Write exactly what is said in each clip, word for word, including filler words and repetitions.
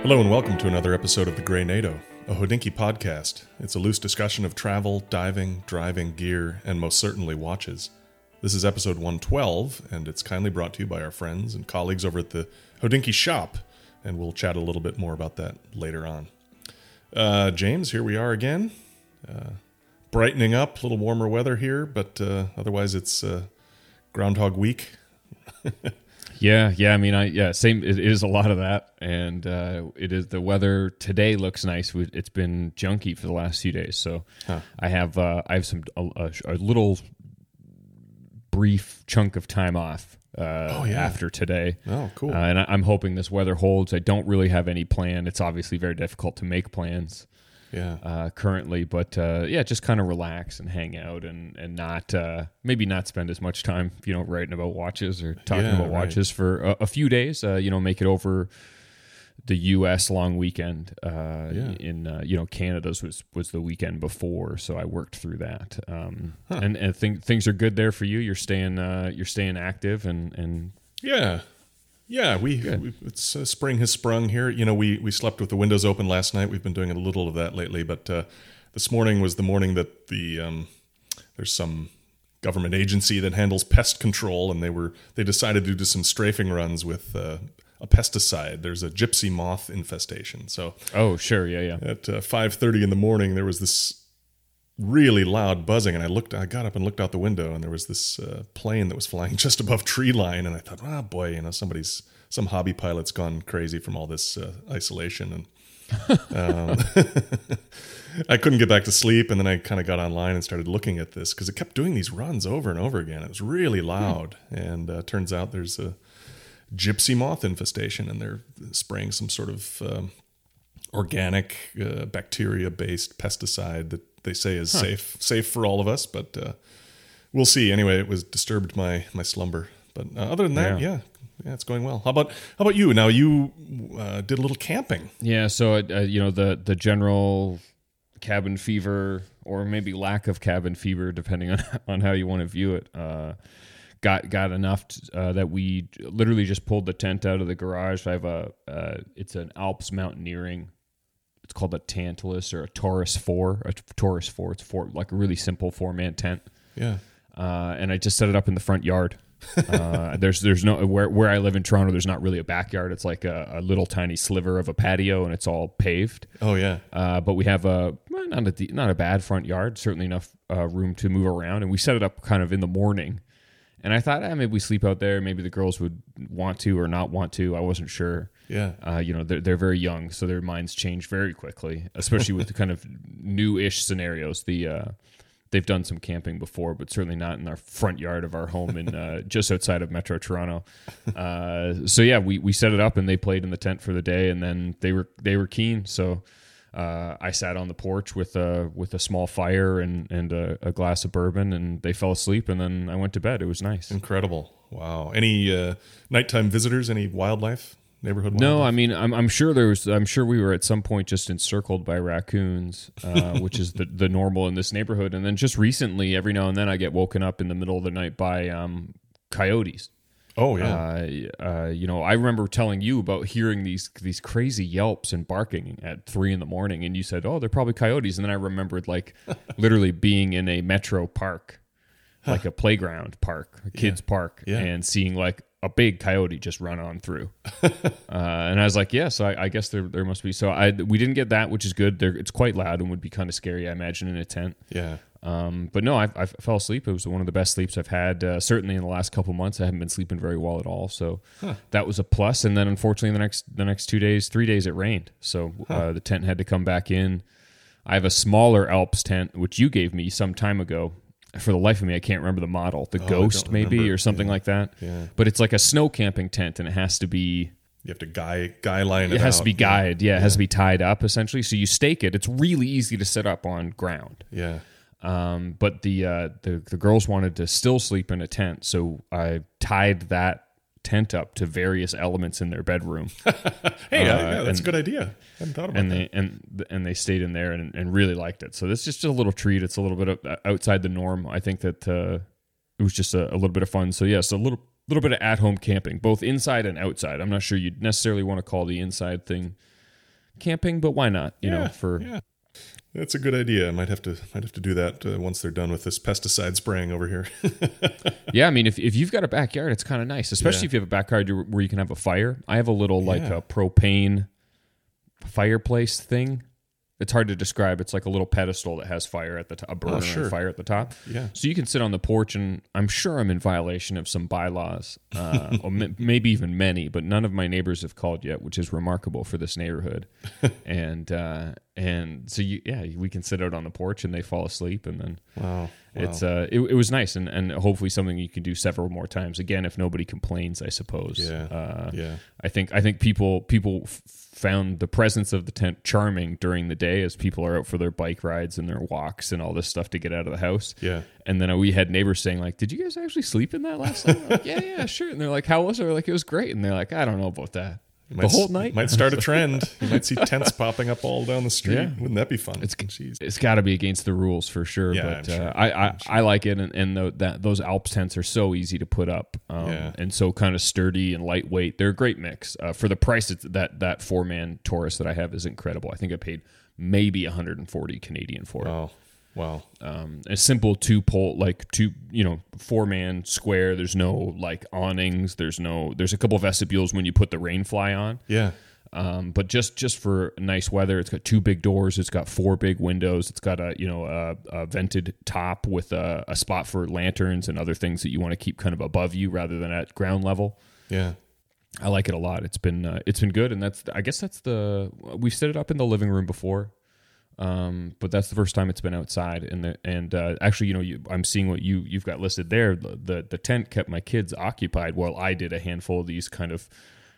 Hello and welcome to another episode of the Grey NATO, a Hodinkee podcast. It's a loose discussion of travel, diving, driving, gear, and most certainly watches. This is episode one twelve, and it's kindly brought to you by our friends and colleagues over at the Hodinkee shop, and we'll chat a little bit more about that later on. Uh, James, here we are again. Uh, brightening up, a little warmer weather here, but uh, otherwise it's uh, Groundhog Week. Yeah, yeah. I mean, I yeah, same. It is a lot of that, and uh, it is the weather today looks nice. It's been junky for the last few days, so huh. I have uh, I have some a, a little brief chunk of time off uh, oh, yeah. after today. Oh, cool. Uh, and I, I'm hoping this weather holds. I don't really have any plan. It's obviously very difficult to make plans. Yeah. Uh, currently, but uh, yeah, just kind of relax and hang out and and not uh, maybe not spend as much time, you know, writing about watches or talking yeah, about right. watches for a, a few days. Uh, you know, make it over the U S long weekend. Uh, yeah. In uh, you know, Canada's was was the weekend before, so I worked through that. Um, huh. And and think things are good there for you. You're staying uh, you're staying active and and yeah. Yeah, we, we it's uh, spring has sprung here. You know, we, we slept with the windows open last night. We've been doing a little of that lately, but uh, this morning was the morning that the um, there's some government agency that handles pest control, and they were they decided to do some strafing runs with uh, a pesticide. There's a gypsy moth infestation. So oh sure, yeah, yeah. At uh, five thirty in the morning, there was this really loud buzzing, and I looked. I got up and looked out the window, and there was this uh, plane that was flying just above tree line, and I thought, oh boy, you know, somebody's some hobby pilot's gone crazy from all this uh, isolation, and um, I couldn't get back to sleep. And then I kind of got online and started looking at this because it kept doing these runs over and over again. It was really loud, hmm. and uh, turns out there's a gypsy moth infestation, and they're spraying some sort of um, organic uh, bacteria-based pesticide that they say is huh. safe safe for all of us, but uh, we'll see. Anyway, it was disturbed my my slumber. But uh, other than that, yeah. yeah, yeah, it's going well. How about how about you? Now you uh, did a little camping. Yeah, so uh, you know the the general cabin fever, or maybe lack of cabin fever, depending on on how you want to view it. Uh, got got enough to, uh, that we literally just pulled the tent out of the garage. I have a uh, it's an Alps mountaineering. It's called a Tantalus or a Taurus four, a Taurus four. It's four, like a really simple four-man tent. Yeah. Uh, and I just set it up in the front yard. Uh, there's there's no where where I live in Toronto. There's not really a backyard. It's like a, a little tiny sliver of a patio, and it's all paved. Oh yeah. Uh, but we have a well, not a not a bad front yard. Certainly enough uh, room to move around. And we set it up kind of in the morning. And I thought, eh, maybe we sleep out there. Maybe the girls would want to or not want to. I wasn't sure. Yeah. Uh, you know, they're, they're very young, so their minds change very quickly, especially with the kind of new-ish scenarios. The uh, they've done some camping before, but certainly not in our front yard of our home in uh, just outside of Metro Toronto. Uh, so yeah, we, we set it up and they played in the tent for the day, and then they were they were keen. So uh, I sat on the porch with a with a small fire and and a, a glass of bourbon, and they fell asleep, and then I went to bed. It was nice. Incredible. Wow. Any uh, nighttime visitors? Any wildlife? Neighborhood no wildlife? I mean I'm I'm sure there was I'm sure we were at some point just encircled by raccoons, uh, which is the the normal in this neighborhood. And then just recently, every now and then I get woken up in the middle of the night by um, coyotes. Oh yeah. Uh, uh, you know, I remember telling you about hearing these these crazy yelps and barking at three in the morning, and you said, "Oh, they're probably coyotes." And then I rememberred like literally being in a metro park, like a playground park, a kids yeah. park, yeah. and seeing like a big coyote just run on through. uh, and I was like, yes, I, I guess there there must be. So I we didn't get that, which is good. They're, it's quite loud and would be kind of scary, I imagine, in a tent. Yeah. Um, but no, I, I fell asleep. It was one of the best sleeps I've had, uh, certainly in the last couple months. I haven't been sleeping very well at all. So huh. that was a plus. And then unfortunately, the next the next two days, three days, it rained. So huh. uh, the tent had to come back in. I have a smaller Alps tent, which you gave me some time ago. For the life of me, I can't remember the model. The oh, Ghost, maybe, remember. or something yeah. like that. Yeah. But it's like a snow camping tent, and it has to be... You have to guy guy line it It has out. to be guyed, yeah. It yeah. has to be tied up, essentially. So you stake it. It's really easy to set up on ground. Yeah. Um, but the, uh, the the girls wanted to still sleep in a tent, so I tied that tent up to various elements in their bedroom. hey, uh, yeah, that's and, a good idea. I hadn't thought about and that. They, and and they stayed in there and, and really liked it. So this is just a little treat. It's a little bit of, outside the norm. I think that uh, it was just a, a little bit of fun. So yes, a little little bit of at-home camping, both inside and outside. I'm not sure you'd necessarily want to call the inside thing camping, but why not? You yeah, know, for yeah. That's a good idea. I might have to might have to do that uh, once they're done with this pesticide spraying over here. Yeah, I mean, if if you've got a backyard, it's kind of nice, especially Yeah. if you have a backyard where you can have a fire. I have a little like Yeah. a propane fireplace thing. It's hard to describe. It's like a little pedestal that has fire at the top, a burner and sure. fire at the top. Yeah. So you can sit on the porch, and I'm sure I'm in violation of some bylaws, uh, or m- maybe even many, but none of my neighbors have called yet, which is remarkable for this neighborhood. and uh, and so you, yeah, we can sit out on the porch, and they fall asleep, and then Wow. Wow. it's uh, it, it was nice, and, and hopefully something you can do several more times. Again, if nobody complains, I suppose. Yeah. Uh, Yeah. I think I think people people f- found the presence of the tent charming during the day as people are out for their bike rides and their walks and all this stuff to get out of the house. Yeah. And then we had neighbors saying like, "Did you guys actually sleep in that last night?" I'm like, yeah, yeah, sure. And they're like, "How was it?" We're like, "It was great." And they're like, "I don't know about that." You The might whole s- night? might start a trend. You might see tents popping up all down the street. Yeah. Wouldn't that be fun? It's Jeez. it's got to be against the rules for sure. Yeah, but I'm sure. uh, I I, I like it, and, and the, that those Alps tents are so easy to put up, um, Yeah. and so kind of sturdy and lightweight. They're a great mix uh, for the price. It's, that that four man Taurus that I have is incredible. I think I paid maybe one hundred forty Canadian for it. Wow. Wow. Um, a simple two pole, like two, you know, four man square. There's no like awnings. There's no. There's a couple of vestibules when you put the rain fly on. Yeah. Um, but just, just for nice weather, it's got two big doors. It's got four big windows. It's got a you know a, a vented top with a, a spot for lanterns and other things that you want to keep kind of above you rather than at ground level. Yeah. I like it a lot. It's been uh, it's been good, and that's I guess that's the we've set it up in the living room before, um, but that's the first time it's been outside. And the, and uh, actually, you know, you, I'm seeing what you you've got listed there. The, the the tent kept my kids occupied while I did a handful of these kind of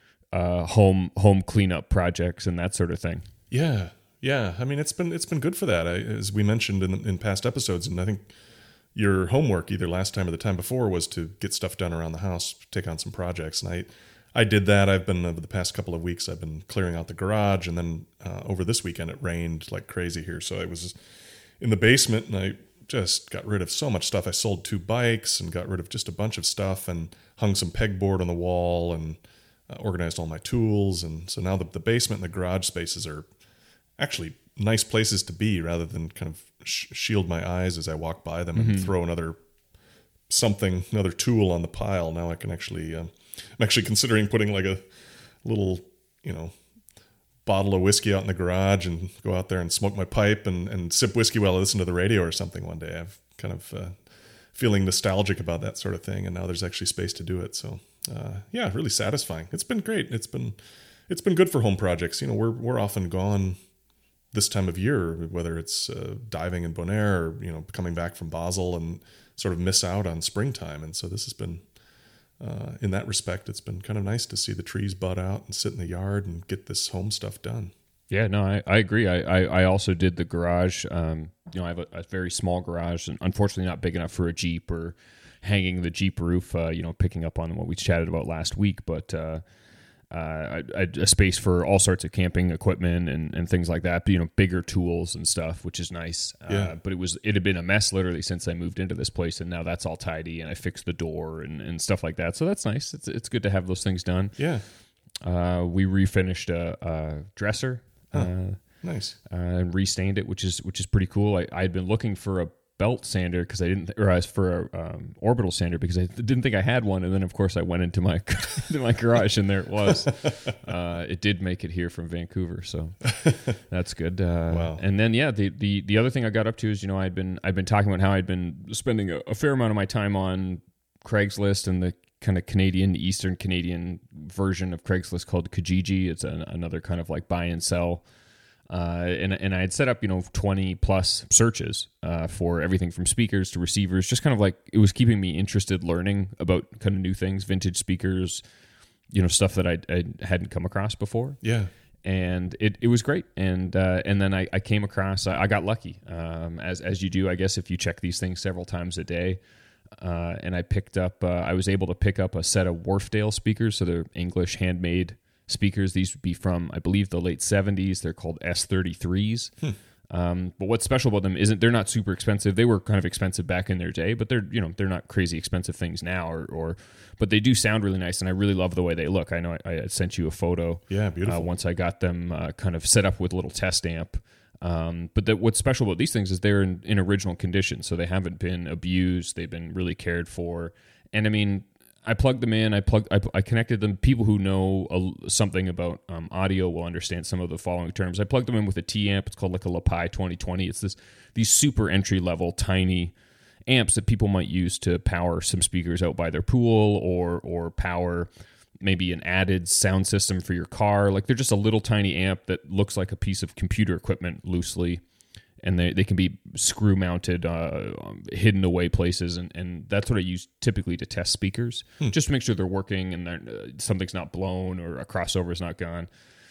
uh, home home cleanup projects and that sort of thing. Yeah. Yeah. I mean, it's been it's been good for that. I, as we mentioned in in past episodes, and I think your homework either last time or the time before was to get stuff done around the house, take on some projects, and I. I did that. I've been, over the past couple of weeks, I've been clearing out the garage, and then uh, over this weekend it rained like crazy here. So I was in the basement, and I just got rid of so much stuff. I sold two bikes and got rid of just a bunch of stuff and hung some pegboard on the wall and uh, organized all my tools. And so now the, the basement and the garage spaces are actually nice places to be rather than kind of sh- shield my eyes as I walk by them and Mm-hmm. throw another something, another tool on the pile. Now I can actually... Um, I'm actually considering putting like a little, you know, bottle of whiskey out in the garage and go out there and smoke my pipe and, and sip whiskey while I listen to the radio or something one day. I've kind of uh, feeling nostalgic about that sort of thing, and now there's actually space to do it. So, uh, yeah, really satisfying. It's been great. It's been it's been good for home projects. You know, we're we're often gone this time of year, whether it's uh, diving in Bonaire or, you know, coming back from Basel and sort of miss out on springtime. And so this has been. Uh, in that respect, it's been kind of nice to see the trees bud out and sit in the yard and get this home stuff done. Yeah, no, I, I agree. I, I, I also did the garage. Um, you know, I have a, a very small garage, and unfortunately not big enough for a Jeep or hanging the Jeep roof, uh, you know, picking up on what we chatted about last week. But uh, uh, I, I, a space for all sorts of camping equipment and, and things like that, but, you know, bigger tools and stuff, which is nice. Yeah. Uh, but it was it had been a mess literally since I moved into this place, and now that's all tidy, and I fixed the door and, and stuff like that. So that's nice. It's it's good to have those things done. Yeah. Uh, we refinished a, a dresser. Huh. Uh, Nice. uh, and restained it, which is which is pretty cool. I I had been looking for a belt sander because I didn't, or I was for a um, orbital sander because I didn't think I had one, and then of course I went into my into my garage and there it was. Uh, it did make it here from Vancouver, so that's good. Uh, Wow. And then yeah, the, the the other thing I got up to is you know I'd been I'd been talking about how I'd been spending a, a fair amount of my time on Craigslist and the kind of Canadian, Eastern Canadian version of Craigslist called Kijiji. It's an, another kind of like buy and sell. Uh, and and I had set up, you know, twenty plus searches uh, for everything from speakers to receivers, just kind of like it was keeping me interested, learning about kind of new things, vintage speakers, you know, stuff that I, I hadn't come across before. Yeah. And it, it was great. And uh, and then I, I came across, I, I got lucky, um, as as you do, I guess, if you check these things several times a day. Uh, and I picked up, uh, I was able to pick up a set of Wharfdale speakers, so they're English handmade speakers. These would be from, I believe, the late seventies. They're called S thirty-threes. Hmm. Um, but what's special about them isn't they're not super expensive. They were kind of expensive back in their day, but they're you know they're not crazy expensive things now. Or, or but they do sound really nice, and I really love the way they look. I know I, I sent you a photo. Yeah, beautiful. Uh, once I got them uh, kind of set up with a little test amp. Um, but the, what's special about these things is they're in, in original condition, so they haven't been abused. They've been really cared for, and I mean. I plugged them in. I plugged. I, I connected them. People who know a, something about um, audio will understand some of the following terms. I plugged them in with a T amp. It's called like a LePai twenty twenty. It's this these super entry level tiny amps that people might use to power some speakers out by their pool or or power maybe an added sound system for your car. Like they're just a little tiny amp that looks like a piece of computer equipment loosely. And they, they can be screw mounted, uh, hidden away places, and, and that's what I use typically to test speakers, hmm. just to make sure they're working and they're, uh, something's not blown or a crossover is not gone.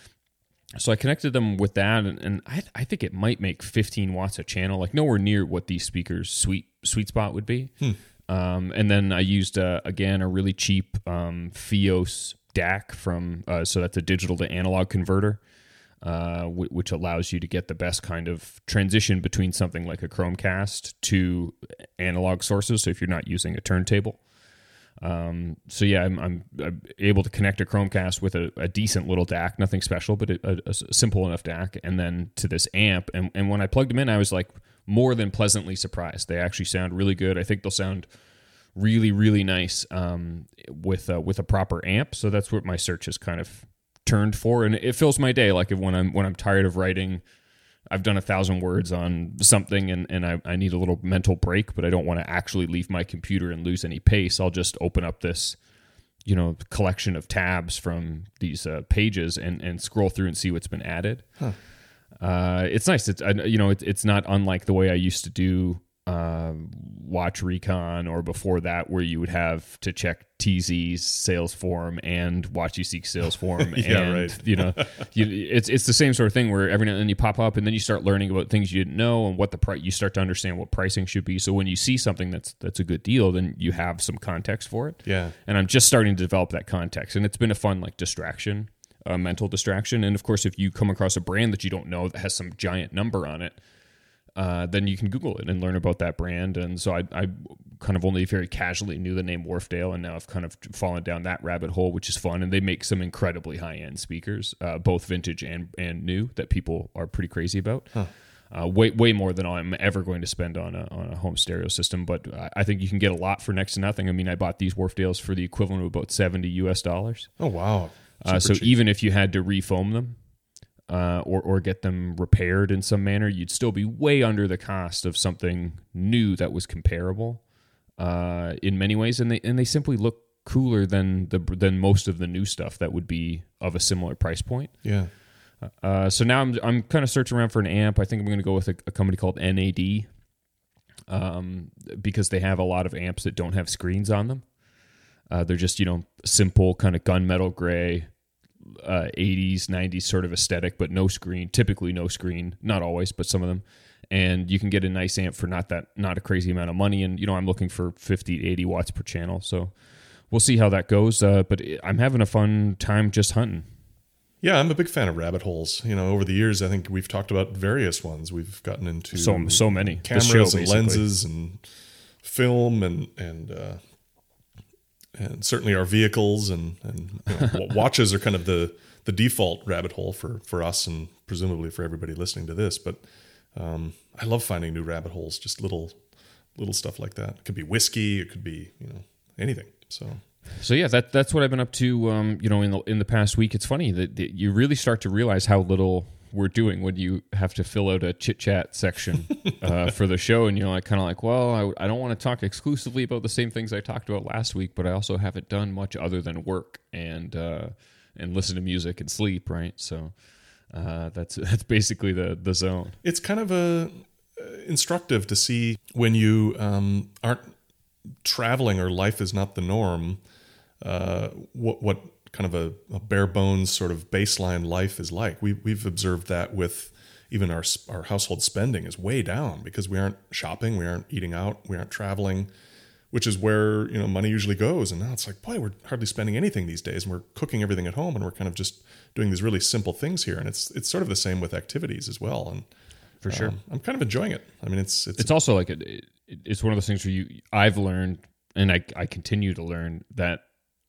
So I connected them with that, and, and I I think it might make fifteen watts a channel, like nowhere near what these speakers' sweet sweet spot would be. Hmm. Um, and then I used uh, again a really cheap um, Fios D A C from, uh, so that's a digital to analog converter. Uh, w- which allows you to get the best kind of transition between something like a Chromecast to analog sources. So if you're not using a turntable, um, so yeah, I'm, I'm, I'm able to connect a Chromecast with a, a decent little D A C, nothing special, but a, a, a simple enough D A C, and then to this amp. And, and when I plugged them in, I was like more than pleasantly surprised. They actually sound really good. I think they'll sound really, really nice um, with uh, with a proper amp. So that's what my search is kind of turned for, and it fills my day. Like if when I'm when I'm tired of writing, I've done a thousand words on something, and, and I, I need a little mental break, but I don't want to actually leave my computer and lose any pace. I'll just open up this, you know, collection of tabs from these uh, pages and, and scroll through and see what's been added. Huh. Uh, it's nice. It's I, you know, it, it's not unlike the way I used to do uh, Watch Recon, or before that, where you would have to check T Z's sales form and Watch You Seek sales form. yeah, and, right. you know, you, it's it's the same sort of thing where every now and then you pop up, and then you start learning about things you didn't know and what the price. You start to understand what pricing should be. So when you see something that's that's a good deal, then you have some context for it. Yeah. And I'm just starting to develop that context, and it's been a fun like distraction, a mental distraction. And of course, if you come across a brand that you don't know that has some giant number on it, Uh, then you can Google it and learn about that brand. And so I, I kind of only very casually knew the name Wharfedale, and now I've kind of fallen down that rabbit hole, which is fun. And they make some incredibly high-end speakers, uh, both vintage and, and new, that people are pretty crazy about. Huh. Uh, way way more than I'm ever going to spend on a on a home stereo system. But I, I think you can get a lot for next to nothing. I mean, I bought these Wharfedales for the equivalent of about seventy U S dollars. Oh, wow. Uh, so cheap. Even if you had to refoam them, Uh, or or get them repaired in some manner, you'd still be way under the cost of something new that was comparable uh, in many ways, and they and they simply look cooler than the than most of the new stuff that would be of a similar price point. Yeah. Uh, so now I'm I'm kind of searching around for an amp. I think I'm going to go with a, a company called N A D, um, because they have a lot of amps that don't have screens on them. Uh, they're just you know simple kind of gunmetal gray. Uh, eighties, nineties sort of aesthetic, but no screen, typically no screen, not always, but some of them. And you can get a nice amp for not that, not a crazy amount of money. And, you know, I'm looking for fifty to eighty watts per channel. So we'll see how that goes. Uh, but I'm having a fun time just hunting. Yeah, I'm a big fan of rabbit holes. You know, over the years, I think we've talked about various ones. We've gotten into so so many cameras show, and lenses and film and, and, uh, and certainly our vehicles and, and you know, watches are kind of the, the default rabbit hole for, for us and presumably for everybody listening to this. But um, I love finding new rabbit holes, just little little stuff like that. It could be whiskey. It could be, you know, anything. So so yeah, that that's what I've been up to, um, you know, in the, in the past week. It's funny that, that you really start to realize how little we're doing when you have to fill out a chit chat section uh, for the show, and you're like kind of like, well, I, I don't want to talk exclusively about the same things I talked about last week, but I also haven't done much other than work and uh, and listen to music and sleep, right? So uh, that's that's basically the the zone. It's kind of a uh, instructive to see when you um, aren't traveling or life is not the norm. Uh, what what kind of a, a bare bones sort of baseline life is like. We, we've observed that with even our our household spending is way down because we aren't shopping, we aren't eating out, we aren't traveling, which is where, you know, money usually goes. And now it's like, boy, we're hardly spending anything these days, and we're cooking everything at home, and we're kind of just doing these really simple things here. And it's it's sort of the same with activities as well. And For sure. Um, I'm kind of enjoying it. I mean, it's it's It's also like, a, it, it's one of those things where you, I've learned, and I, I continue to learn that,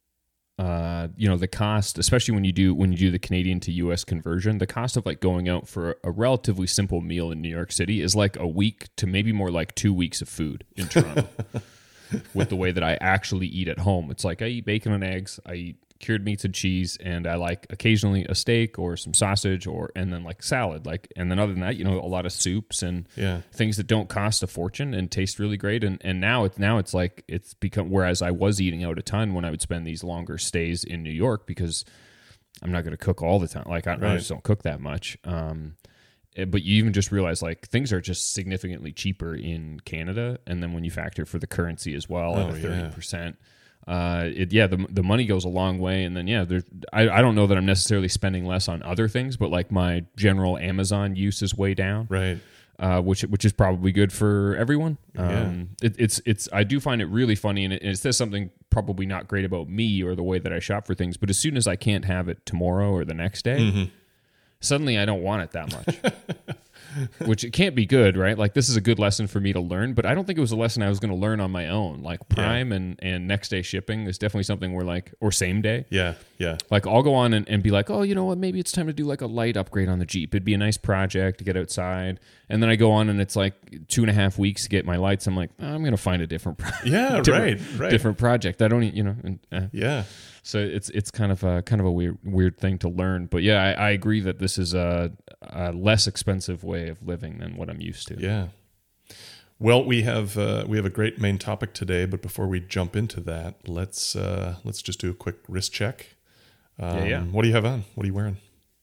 uh, you know, the cost, especially when you do, when you do the Canadian to U S conversion, the cost of like going out for a relatively simple meal in New York City is like a week to maybe more like two weeks of food in Toronto. With the way that I actually eat at home. It's like I eat bacon and eggs, I eat cured meats and cheese, and I like occasionally a steak or some sausage, or and then like salad, like, and then other than that, you know, a lot of soups and yeah. things that don't cost a fortune and taste really great. And and now it's now it's like it's become, whereas I was eating out a ton when I would spend these longer stays in New York, because I'm not going to cook all the time. Like I, right. I just don't cook that much. Um, But you even just realize like things are just significantly cheaper in Canada, and then when you factor for the currency as well oh, at a thirty percent, uh, it yeah the the money goes a long way. And then yeah, there's I I don't know that I'm necessarily spending less on other things, but like my general Amazon use is way down, right? Uh, which which is probably good for everyone. Yeah. Um, it, it's it's I do find it really funny, and it, it says something probably not great about me or the way that I shop for things. But as soon as I can't have it tomorrow or the next day. Mm-hmm. Suddenly I don't want it that much, which it can't be good, right? Like this is a good lesson for me to learn, but I don't think it was a lesson I was going to learn on my own. Like Prime yeah. and, and next day shipping is definitely something where like, or same day. Yeah. Yeah. Like I'll go on and, and be like, oh, you know what? Maybe it's time to do like a light upgrade on the Jeep. It'd be a nice project to get outside. And then I go on and it's like two and a half weeks to get my lights. I'm like, oh, I'm going to find a different, pro- yeah, different, right, right. different project. I don't, you know, and, uh, yeah. So it's it's kind of a kind of a weird weird thing to learn, but yeah, I, I agree that this is a, a less expensive way of living than what I'm used to. Yeah. Well, we have uh, we have a great main topic today, but before we jump into that, let's uh, let's just do a quick wrist check. Um, yeah, yeah. What do you have on? What are you wearing?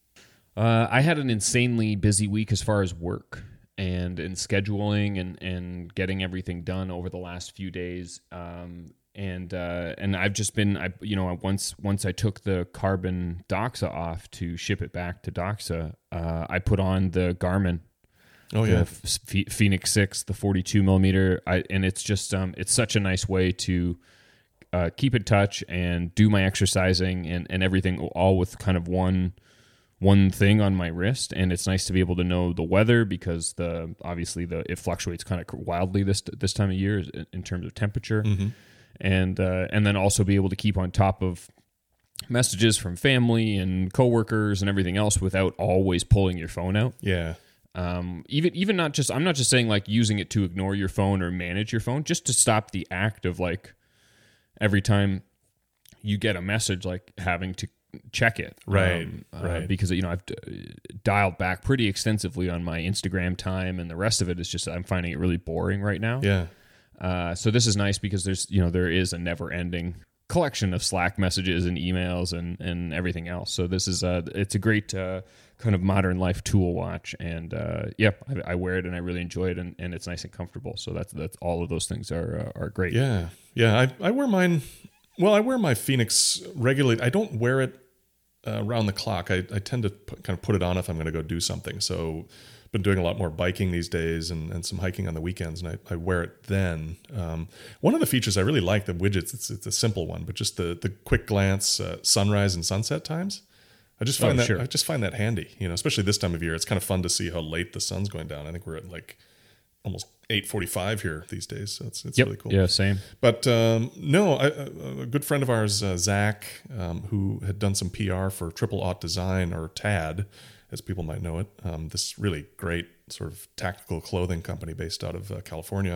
Uh, I had an insanely busy week as far as work and in scheduling and and getting everything done over the last few days. Um, And uh, and I've just been, I you know, once once I took the Carbon Doxa off to ship it back to Doxa, uh, I put on the Garmin, oh the yeah, F- Phoenix six, the forty-two millimeter. I and it's just um, it's such a nice way to uh, keep in touch and do my exercising and, and everything, all with kind of one one thing on my wrist. And it's nice to be able to know the weather, because the obviously the it fluctuates kind of wildly this this time of year in terms of temperature. Mm-hmm. And uh, and then also be able to keep on top of messages from family and coworkers and everything else without always pulling your phone out. Yeah. Um, even even not just I'm not just saying like using it to ignore your phone or manage your phone, just to stop the act of like every time you get a message, like having to check it. Right. Um, uh, right. Because you know I've d- dialed back pretty extensively on my Instagram time, and the rest of it is just I'm finding it really boring right now. Yeah. Uh, so this is nice because there's, you know, there is a never-ending collection of Slack messages and emails and, and everything else. So this is a, it's a great uh, kind of modern life tool watch, and uh, yeah, I, I wear it and I really enjoy it, and, and it's nice and comfortable. So that's that's all of those things are uh, are great. Yeah, yeah. I I wear mine. Well, I wear my Phoenix regularly. I don't wear it uh, around the clock. I I tend to put, kind of put it on if I'm going to go do something. So. Been doing a lot more biking these days and, and some hiking on the weekends, and I, I wear it then. Um, one of the features I really like, the widgets, it's, it's a simple one, but just the the quick glance uh, sunrise and sunset times. I just find oh, that sure. I just find that handy, you know, especially this time of year. It's kind of fun to see how late the sun's going down. I think we're at like almost eight forty-five here these days, so it's it's yep. really cool. Yeah, same. But um, no, I, a good friend of ours, uh, Zach, um, who had done some P R for Triple Aught Design, or T A D, as people might know it, um, this really great sort of tactical clothing company based out of uh, California.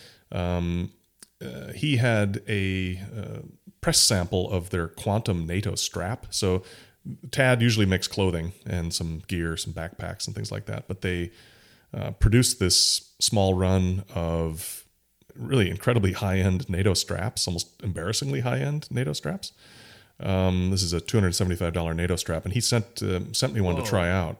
Um, uh, he had a uh, press sample of their Quantum NATO strap. So T A D usually makes clothing and some gear, some backpacks and things like that, but they uh, produced this small run of really incredibly high-end NATO straps, almost embarrassingly high-end NATO straps. Um, this is a two hundred seventy-five dollars NATO strap, and he sent uh, sent me one Whoa. to try out,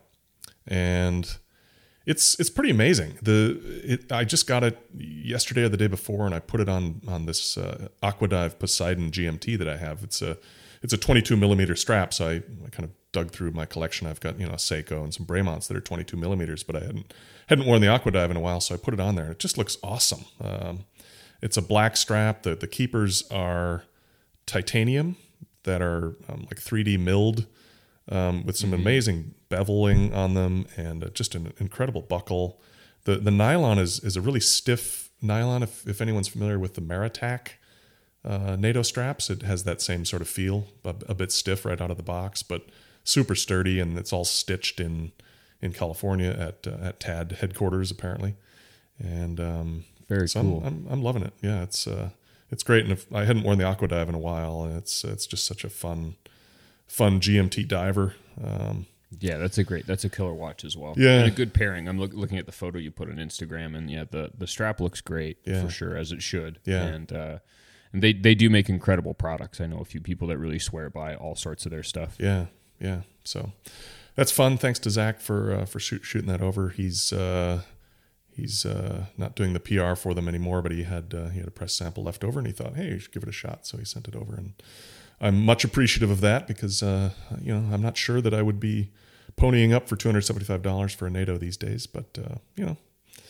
and it's it's pretty amazing. The it, I just got it yesterday or the day before, and I put it on on this uh, Aquadive Poseidon G M T that I have. It's a it's a twenty-two millimeter strap, so I, I kind of dug through my collection. I've got you know a Seiko and some Braymonts that are twenty-two millimeters, but I hadn't hadn't worn the Aquadive in a while, so I put it on there. It just looks awesome. Um, it's a black strap. The the keepers are titanium that are um, like three D milled um, with some mm-hmm. amazing beveling on them, and uh, just an incredible buckle. the the nylon is is a really stiff nylon. If if anyone's familiar with the Maritac uh, NATO straps, it has that same sort of feel, a, a bit stiff right out of the box, but super sturdy, and it's all stitched in in California at uh, at T A D headquarters apparently, and um, very so cool. I'm, I'm I'm loving it. Yeah, it's uh, it's great, and if I hadn't worn the Aquadive in a while, and it's it's just such a fun fun G M T diver. Um, Yeah, that's a great, that's a killer watch as well. Yeah. And a good pairing. I'm look, looking at the photo you put on Instagram, and yeah, the, the strap looks great Yeah. for sure, as it should. Yeah. And, uh, and they, they do make incredible products. I know a few people that really swear by all sorts of their stuff. Yeah, yeah. So that's fun. Thanks to Zach for uh, for shoot, shooting that over. He's uh, he's uh, not doing the P R for them anymore, but he had uh, he had a press sample left over, and he thought, hey, you should give it a shot. So he sent it over, and I'm much appreciative of that because uh, you know I'm not sure that I would be ponying up for two hundred seventy-five dollars for a NATO these days, but uh, you know,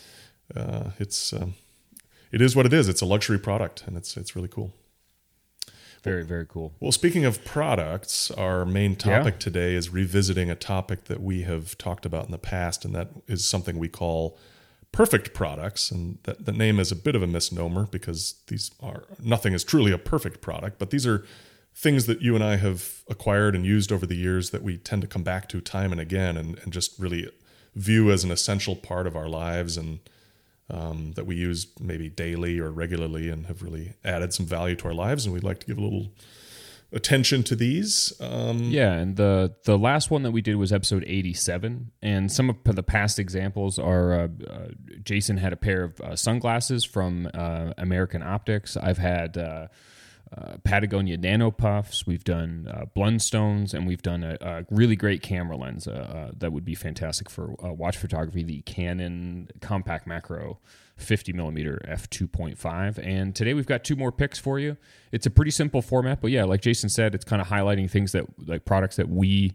uh, it's um, it is what it is. It's a luxury product, and it's it's really cool. Very, very cool. Well, speaking of products, our main topic Yeah. today is revisiting a topic that we have talked about in the past, and that is something we call perfect products. And that the name is a bit of a misnomer because these are nothing is truly a perfect product, but these are things that you and I have acquired and used over the years that we tend to come back to time and again, and, and just really view as an essential part of our lives, and um, that we use maybe daily or regularly, and have really added some value to our lives. And we'd like to give a little attention to these. Um, Yeah, and the the last one that we did was episode eighty-seven, and some of the past examples are uh, uh, Jason had a pair of uh, sunglasses from uh, American Optics. I've had uh, uh, Patagonia Nano Puffs. We've done uh, Blundstones, and we've done a, a really great camera lens uh, uh, that would be fantastic for uh, watch photography, the Canon Compact Macro fifty millimeter f two point five. And today we've got two more picks for you. It's a pretty simple format, but yeah, like Jason said, it's kind of highlighting things that, like products that we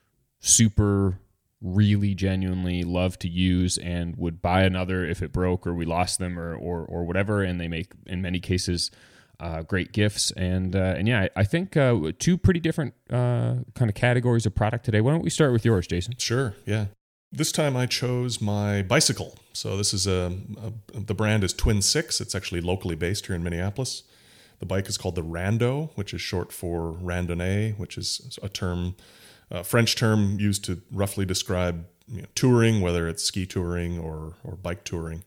super really genuinely love to use and would buy another if it broke or we lost them or or, or whatever. And they make, in many cases, uh, great gifts. And uh, and yeah, I, I think uh, two pretty different uh, kind of categories of product today. Why don't we start with yours, Jason? Sure, yeah. This time I chose my bicycle. So this is a, a the brand is Twin Six. It's actually locally based here in Minneapolis. The bike is called the Rando, which is short for randonnée, which is a term, a French term used to roughly describe you know, touring, whether it's ski touring or or bike touring.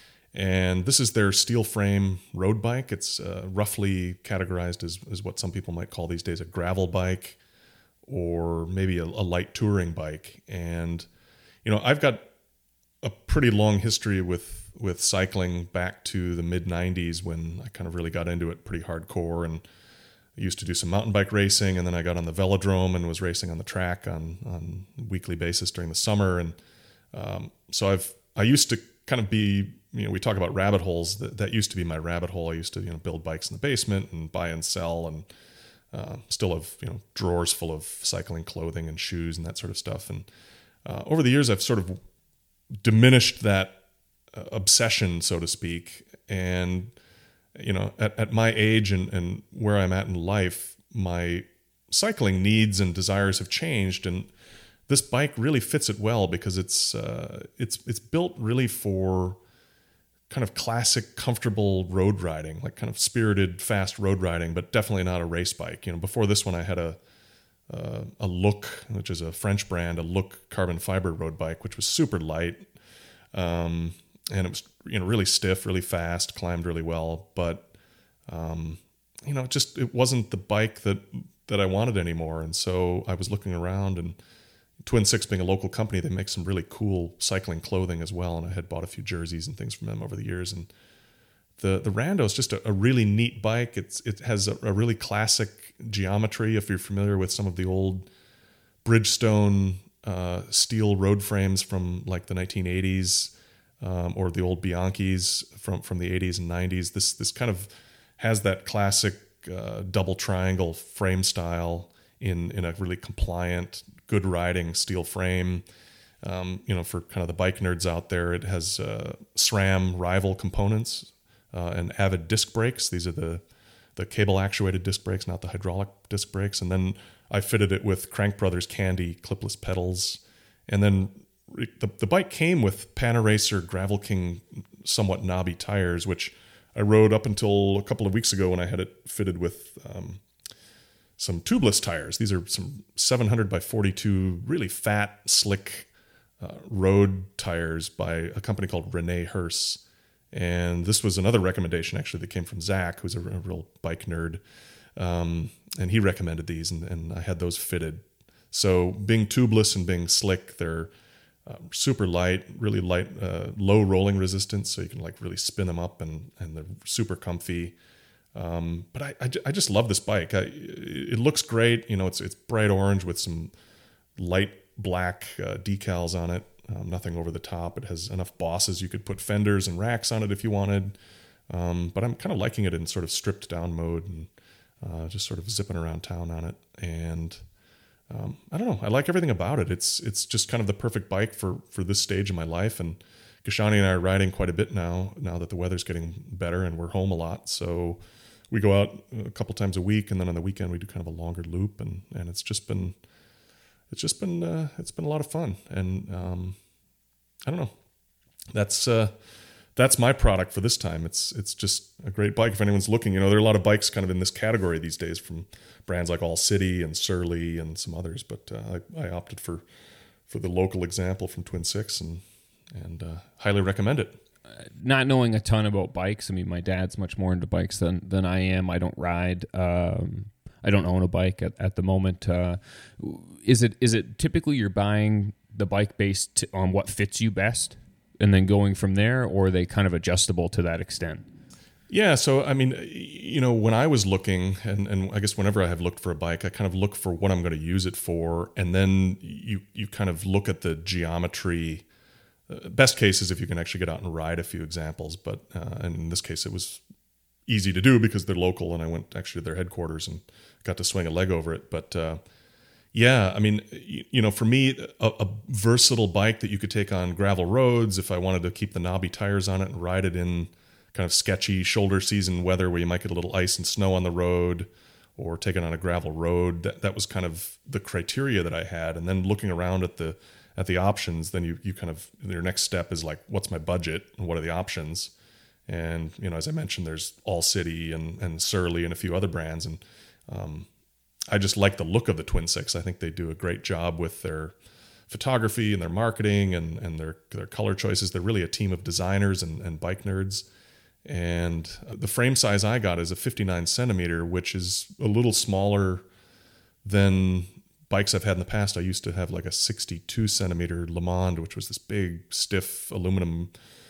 And this is their steel frame road bike. It's uh, roughly categorized as, as what some people might call these days a gravel bike, or maybe a, a light touring bike. And you know, I've got a pretty long history with with cycling back to the mid nineties when I kind of really got into it pretty hardcore, and I used to do some mountain bike racing, and then I got on the velodrome and was racing on the track on on a weekly basis during the summer. And um, so I've I used to kind of be, you know, we talk about rabbit holes. That, that used to be my rabbit hole. I used to, you know, build bikes in the basement and buy and sell, and uh, still have, you know, drawers full of cycling clothing and shoes and that sort of stuff. And uh, over the years, I've sort of diminished that uh, obsession, so to speak. And, you know, at, at my age and, and where I'm at in life, my cycling needs and desires have changed. And this bike really fits it well because it's uh, it's it's built really for kind of classic, comfortable road riding, like kind of spirited, fast road riding, but definitely not a race bike. You know, before this one, I had a uh, a Look, which is a French brand, a Look carbon fiber road bike, which was super light, um, and it was you know really stiff, really fast, climbed really well, but um, you know, just it wasn't the bike that that I wanted anymore. And so I was looking around, and Twin Six being a local company, they make some really cool cycling clothing as well. And I had bought a few jerseys and things from them over the years. And the the Rando is just a, a really neat bike. It's it has a, a really classic geometry. If you're familiar with some of the old Bridgestone uh, steel road frames from like the nineteen eighties, um, or the old Bianchis from from the eighties and nineties, this this kind of has that classic uh, double triangle frame style in in a really compliant, good riding steel frame. Um, you know, for kind of the bike nerds out there, it has uh, SRAM rival components uh, and Avid disc brakes. These are the the cable actuated disc brakes, not the hydraulic disc brakes. And then I fitted it with Crank Brothers Candy clipless pedals. And then the, the bike came with Panaracer Gravel King somewhat knobby tires, which I rode up until a couple of weeks ago when I had it fitted with um, some tubeless tires. These are some seven hundred by forty-two, really fat, slick uh, road tires by a company called Rene Hurse. And this was another recommendation, actually, that came from Zach, who's a, a real bike nerd. Um, and he recommended these, and, and I had those fitted. So being tubeless and being slick, they're uh, super light, really light, uh, low rolling resistance, so you can like really spin them up, and, and they're super comfy. Um, but I, I, I just love this bike. I, it looks great. You know, it's it's bright orange with some light black uh, decals on it. Um, nothing over the top. It has enough bosses. You could put fenders and racks on it if you wanted. Um, but I'm kind of liking it in sort of stripped down mode, and uh, just sort of zipping around town on it. And um, I don't know. I like everything about it. It's it's just kind of the perfect bike for for this stage of my life. And Kashani and I are riding quite a bit now. Now that the weather's getting better and we're home a lot, so we go out a couple times a week, and then on the weekend we do kind of a longer loop, and, and it's just been, it's just been, uh, it's been a lot of fun. And, um, I don't know, that's, uh, that's my product for this time. It's, it's just a great bike. If anyone's looking, you know, there are a lot of bikes kind of in this category these days from brands like All City and Surly and some others, but, uh, I, I opted for, for the local example from Twin Six, and, and, uh, highly recommend it. Not knowing a ton about bikes, I mean, my dad's much more into bikes than, than I am. I don't ride. Um, I don't own a bike at, at the moment. Uh, is it is it typically you're buying the bike based on what fits you best and then going from there, or are they kind of adjustable to that extent? Yeah, so I mean, you know, when I was looking, and, and I guess whenever I have looked for a bike, I kind of look for what I'm going to use it for, and then you you kind of look at the geometry. Uh, best case is if you can actually get out and ride a few examples, but uh, and in this case it was easy to do because they're local, and I went actually to their headquarters and got to swing a leg over it. But uh, yeah, I mean, you, you know, for me, a, a versatile bike that you could take on gravel roads if I wanted to keep the knobby tires on it and ride it in kind of sketchy shoulder season weather where you might get a little ice and snow on the road, or take it on a gravel road. That, that was kind of the criteria that I had. And then looking around at the at the options, then you, you kind of, your next step is like, what's my budget and what are the options? And, you know, as I mentioned, there's All City and, and Surly and a few other brands. And um, I just like the look of the Twin Six. I think they do a great job with their photography and their marketing and, and their, their color choices. They're really a team of designers and, and bike nerds. And the frame size I got is a fifty-nine centimeter, which is a little smaller than bikes I've had in the past. I used to have like a sixty-two centimeter Le Monde, which was this big, stiff aluminum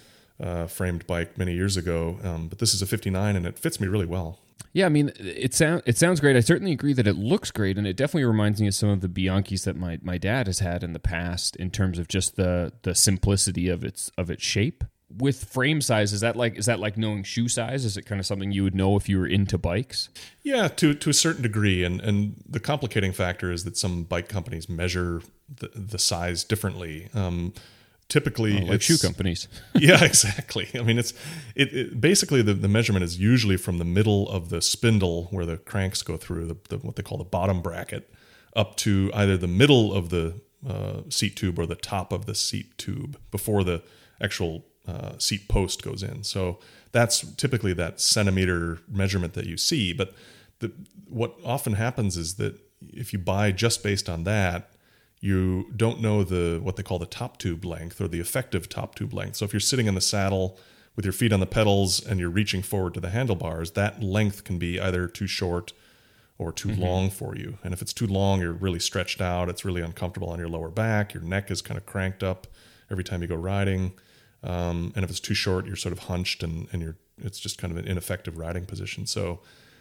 uh, framed bike many years ago. Um, but this is a fifty-nine, and it fits me really well. Yeah, I mean, it sounds it sounds great. I certainly agree that it looks great, and it definitely reminds me of some of the Bianchis that my, my dad has had in the past in terms of just the the simplicity of its of its shape. With frame size, is that like is that like knowing shoe size? Is it kind of something you would know if you were into bikes? Yeah, to to a certain degree, and and the complicating factor is that some bike companies measure the, the size differently. Um, typically, oh, like it's, shoe companies. Yeah, exactly. I mean, it's it, it basically the, the measurement is usually from the middle of the spindle where the cranks go through, the, the what they call the bottom bracket, up to either the middle of the uh, seat tube or the top of the seat tube before the actual Uh, seat post goes in. So that's typically that centimeter measurement that you see. But the, what often happens is that if you buy just based on that, you don't know the what they call the top tube length or the effective top tube length. So if you're sitting in the saddle with your feet on the pedals and you're reaching forward to the handlebars, that length can be either too short or too mm-hmm. long for you. And if it's too long, you're really stretched out. It's really uncomfortable on your lower back. Your neck is kind of cranked up every time you go riding. Um, and if it's too short, you're sort of hunched and, and you're, it's just kind of an ineffective riding position. So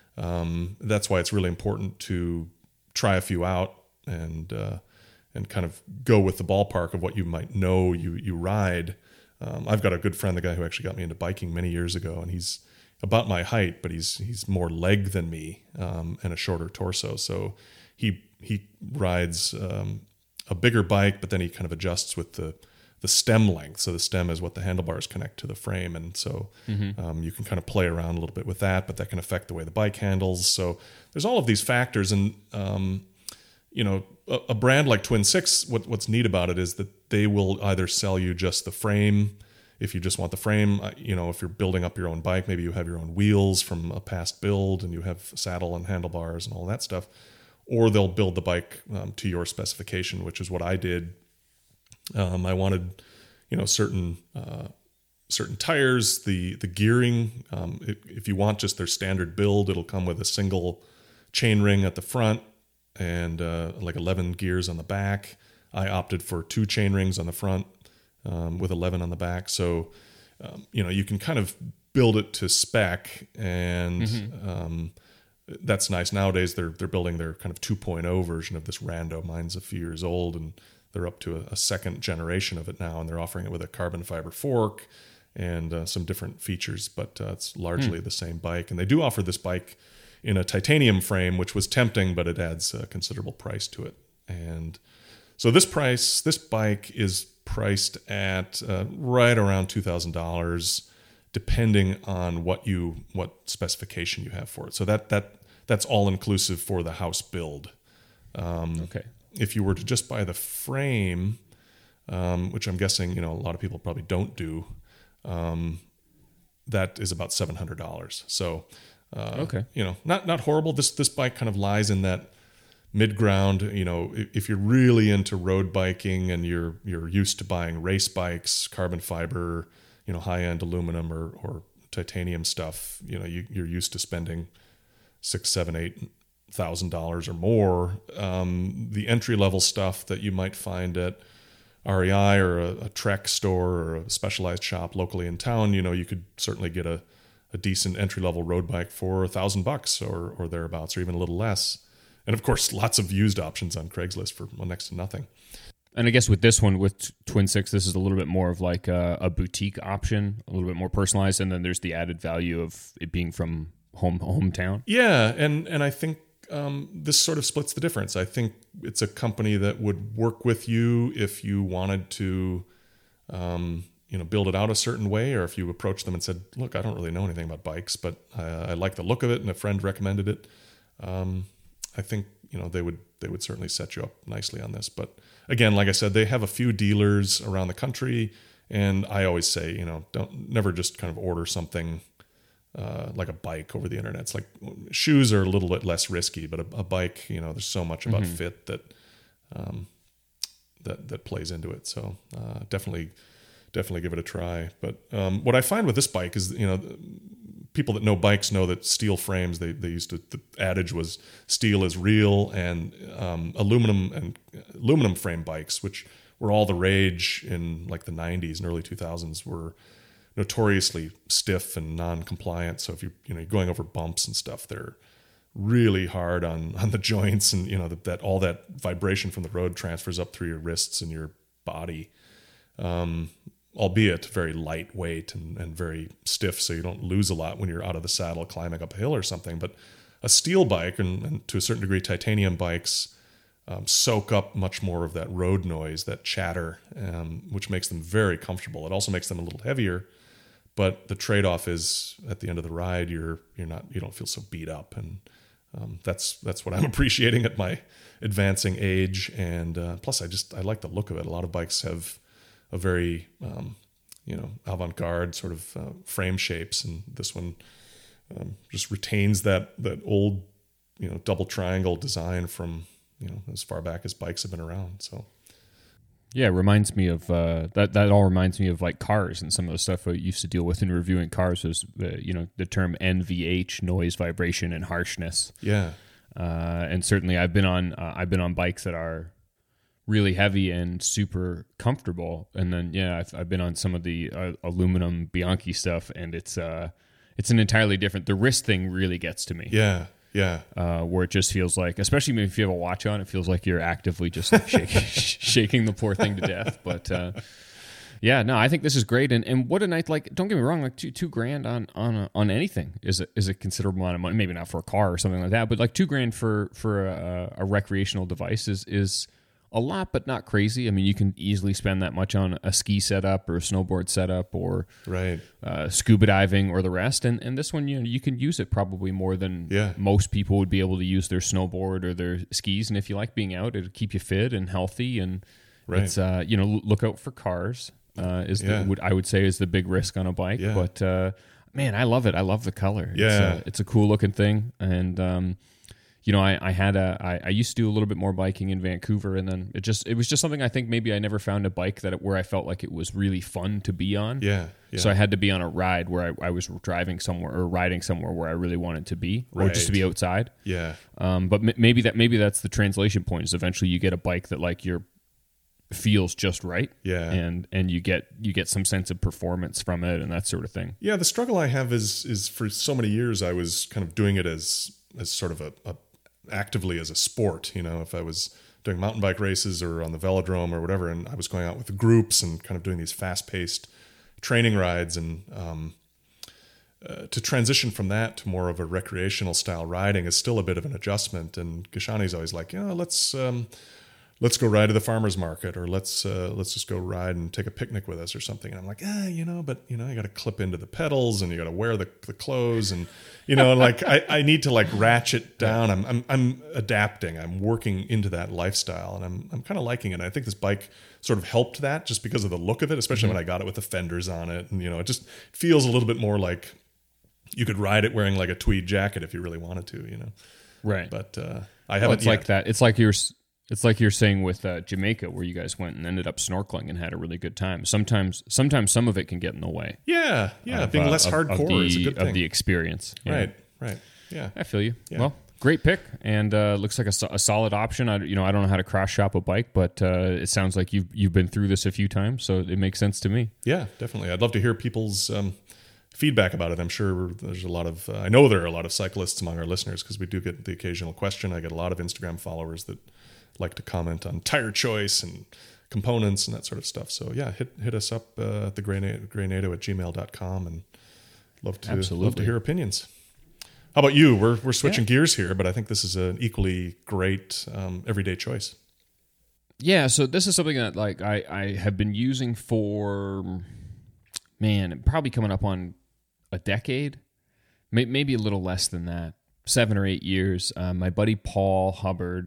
um, that's why it's really important to try a few out and uh, and kind of go with the ballpark of what you might know you you ride. Um, I've got a good friend, the guy who actually got me into biking many years ago, and he's about my height, but he's he's more leg than me um, and a shorter torso. So he he rides um, a bigger bike, but then he kind of adjusts with the the stem length. So the stem is what the handlebars connect to the frame. And so mm-hmm. um, you can kind of play around a little bit with that, but that can affect the way the bike handles. So there's all of these factors. And, um, you know, a, a brand like Twin Six, what, what's neat about it is that they will either sell you just the frame. If you just want the frame, you know, if you're building up your own bike, maybe you have your own wheels from a past build and you have saddle and handlebars and all that stuff, or they'll build the bike um, to your specification, which is what I did. Um, I wanted, you know, certain uh, certain tires, the the gearing. Um, it, if you want just their standard build, it'll come with a single chain ring at the front and uh, like eleven gears on the back. I opted for two chain rings on the front um, with eleven on the back. So, um, you know, you can kind of build it to spec, and mm-hmm. um, that's nice. Nowadays, they're they're building their kind of two point oh version of this Rando. Mine's a few years old, and they're up to a, a second generation of it now, and they're offering it with a carbon fiber fork and uh, some different features, but uh, it's largely mm. the same bike. And they do offer this bike in a titanium frame, which was tempting, but it adds a considerable price to it. And so this price, this bike is priced at uh, right around two thousand dollars, depending on what you what specification you have for it. So that that that's all inclusive for the house build. Um, okay. If you were to just buy the frame, um, which I'm guessing you know a lot of people probably don't do, um, that is about seven hundred dollars. So, uh, okay, you know, not not horrible. This this bike kind of lies in that mid ground. You know, if, if you're really into road biking and you're you're used to buying race bikes, carbon fiber, you know, high end aluminum or or titanium stuff, you know, you, you're used to spending six, seven, eight thousand dollars or more. Um, the entry level stuff that you might find at R E I or a, a Trek store or a specialized shop locally in town, you know, you could certainly get a, a decent entry level road bike for a thousand bucks or or thereabouts, or even a little less. And of course, lots of used options on Craigslist for well, next to nothing. And I guess with this one, with Twin Six, this is a little bit more of like a, a boutique option, a little bit more personalized, and then there's the added value of it being from home hometown. Yeah, and and I think um, this sort of splits the difference. I think it's a company that would work with you if you wanted to, um, you know, build it out a certain way, or if you approached them and said, "Look, I don't really know anything about bikes, but I, I like the look of it, and a friend recommended it." Um, I think you know they would they would certainly set you up nicely on this. But again, like I said, they have a few dealers around the country, and I always say, you know, don't never just kind of order something uh, like a bike over the internet. It's like shoes are a little bit less risky, but a, a bike, you know, there's so much about mm-hmm. fit that um, that that plays into it. So uh, definitely definitely give it a try. But um, what I find with this bike is, you know, people that know bikes know that steel frames, they, they used to, the adage was steel is real, and um, aluminum and aluminum frame bikes, which were all the rage in like the nineties and early two thousands, were notoriously stiff and non-compliant. So if you, you know, you're going over bumps and stuff, they're really hard on, on the joints, and, you know, that, that all that vibration from the road transfers up through your wrists and your body. Um, albeit very lightweight and, and very stiff, so you don't lose a lot when you're out of the saddle climbing up a hill or something. But a steel bike, and, and to a certain degree titanium bikes, um, soak up much more of that road noise, that chatter, um, which makes them very comfortable. It also makes them a little heavier, but the trade-off is at the end of the ride, you're you're not you don't feel so beat up, and um, that's that's what I'm appreciating at my advancing age. And uh, plus, I just I like the look of it. A lot of bikes have a very, um, you know, avant-garde sort of uh, frame shapes, and this one um, just retains that that old, you know, double triangle design from, you know, as far back as bikes have been around. So, yeah, it reminds me of uh, that. That all reminds me of like cars and some of the stuff I used to deal with in reviewing cars. Was uh, you know, the term N V H, noise, vibration, and harshness. Yeah, uh, and certainly I've been on uh, I've been on bikes that are really heavy and super comfortable, and then yeah, I've, I've been on some of the uh, aluminum Bianchi stuff, and it's uh, it's an entirely different. The wrist thing really gets to me. Yeah, yeah. Uh, where it just feels like, especially if you have a watch on, it feels like you're actively just like shaking, shaking the poor thing to death. But uh, yeah, no, I think this is great, and and what a night! Like, don't get me wrong, like two two grand on on a, on anything is a, is a considerable amount of money. Maybe not for a car or something like that, but like two grand for for a, a recreational device is is a lot, but not crazy. I mean, you can easily spend that much on a ski setup or a snowboard setup or right. uh, scuba diving or the rest. And and this one, you know, you can use it probably more than yeah. most people would be able to use their snowboard or their skis. And if you like being out, it'll keep you fit and healthy. And right. it's uh, you know, look out for cars. Uh, is yeah. the, what I would say is the big risk on a bike. Yeah. But uh, man, I love it. I love the color. Yeah, it's a, it's a cool looking thing. And um, you know, I, I had a, I, I used to do a little bit more biking in Vancouver, and then it just, it was just something I think maybe I never found a bike that where I felt like it was really fun to be on. Yeah. yeah. So I had to be on a ride where I, I was driving somewhere or riding somewhere where I really wanted to be, or right. just to be outside. Yeah. Um, but m- maybe that, maybe that's the translation point is eventually you get a bike that like you're feels just right. Yeah. And, and you get, you get some sense of performance from it and that sort of thing. Yeah. The struggle I have is, is for so many years, I was kind of doing it as, as sort of a, a actively as a sport, you know, if I was doing mountain bike races or on the velodrome or whatever, and I was going out with groups and kind of doing these fast-paced training rides, and um, uh, to transition from that to more of a recreational style riding is still a bit of an adjustment. And Gashani's always like, yeah, let's um, let's go ride to the farmer's market, or let's uh, let's just go ride and take a picnic with us or something. And I'm like, ah, you know, but you know, you got to clip into the pedals and you got to wear the, the clothes, and you know, like I, I need to like ratchet down. I'm I'm I'm adapting. I'm working into that lifestyle, and I'm I'm kind of liking it. And I think this bike sort of helped that just because of the look of it, especially mm-hmm. when I got it with the fenders on it, and you know, it just feels a little bit more like you could ride it wearing like a tweed jacket if you really wanted to, you know. Right. But uh, I well, haven't. It's yet. like that. It's like you're. It's like you're saying with uh, Jamaica, where you guys went and ended up snorkeling and had a really good time. Sometimes, sometimes some of it can get in the way. Yeah, yeah. Of, Being uh, less of, hardcore of the, is a good thing. Of the experience. Yeah. Right, right. Yeah. I feel you. Yeah. Well, great pick, and uh, looks like a, a solid option. I, you know, I don't know how to cross shop a bike, but uh, it sounds like you've you've been through this a few times, so it makes sense to me. Yeah, definitely. I'd love to hear people's um, feedback about it. I'm sure there's a lot of. Uh, I know there are a lot of cyclists among our listeners because we do get the occasional question. I get a lot of Instagram followers that like to comment on tire choice and components and that sort of stuff. So yeah, hit hit us up uh, at the Graynado at gmail dot com, and love to Absolutely. love to hear opinions. How about you? We're we're switching yeah. gears here, but I think this is an equally great um, everyday choice. Yeah, so this is something that like I, I have been using for, man, probably coming up on a decade, May, maybe a little less than that, seven or eight years. Uh, my buddy Paul Hubbard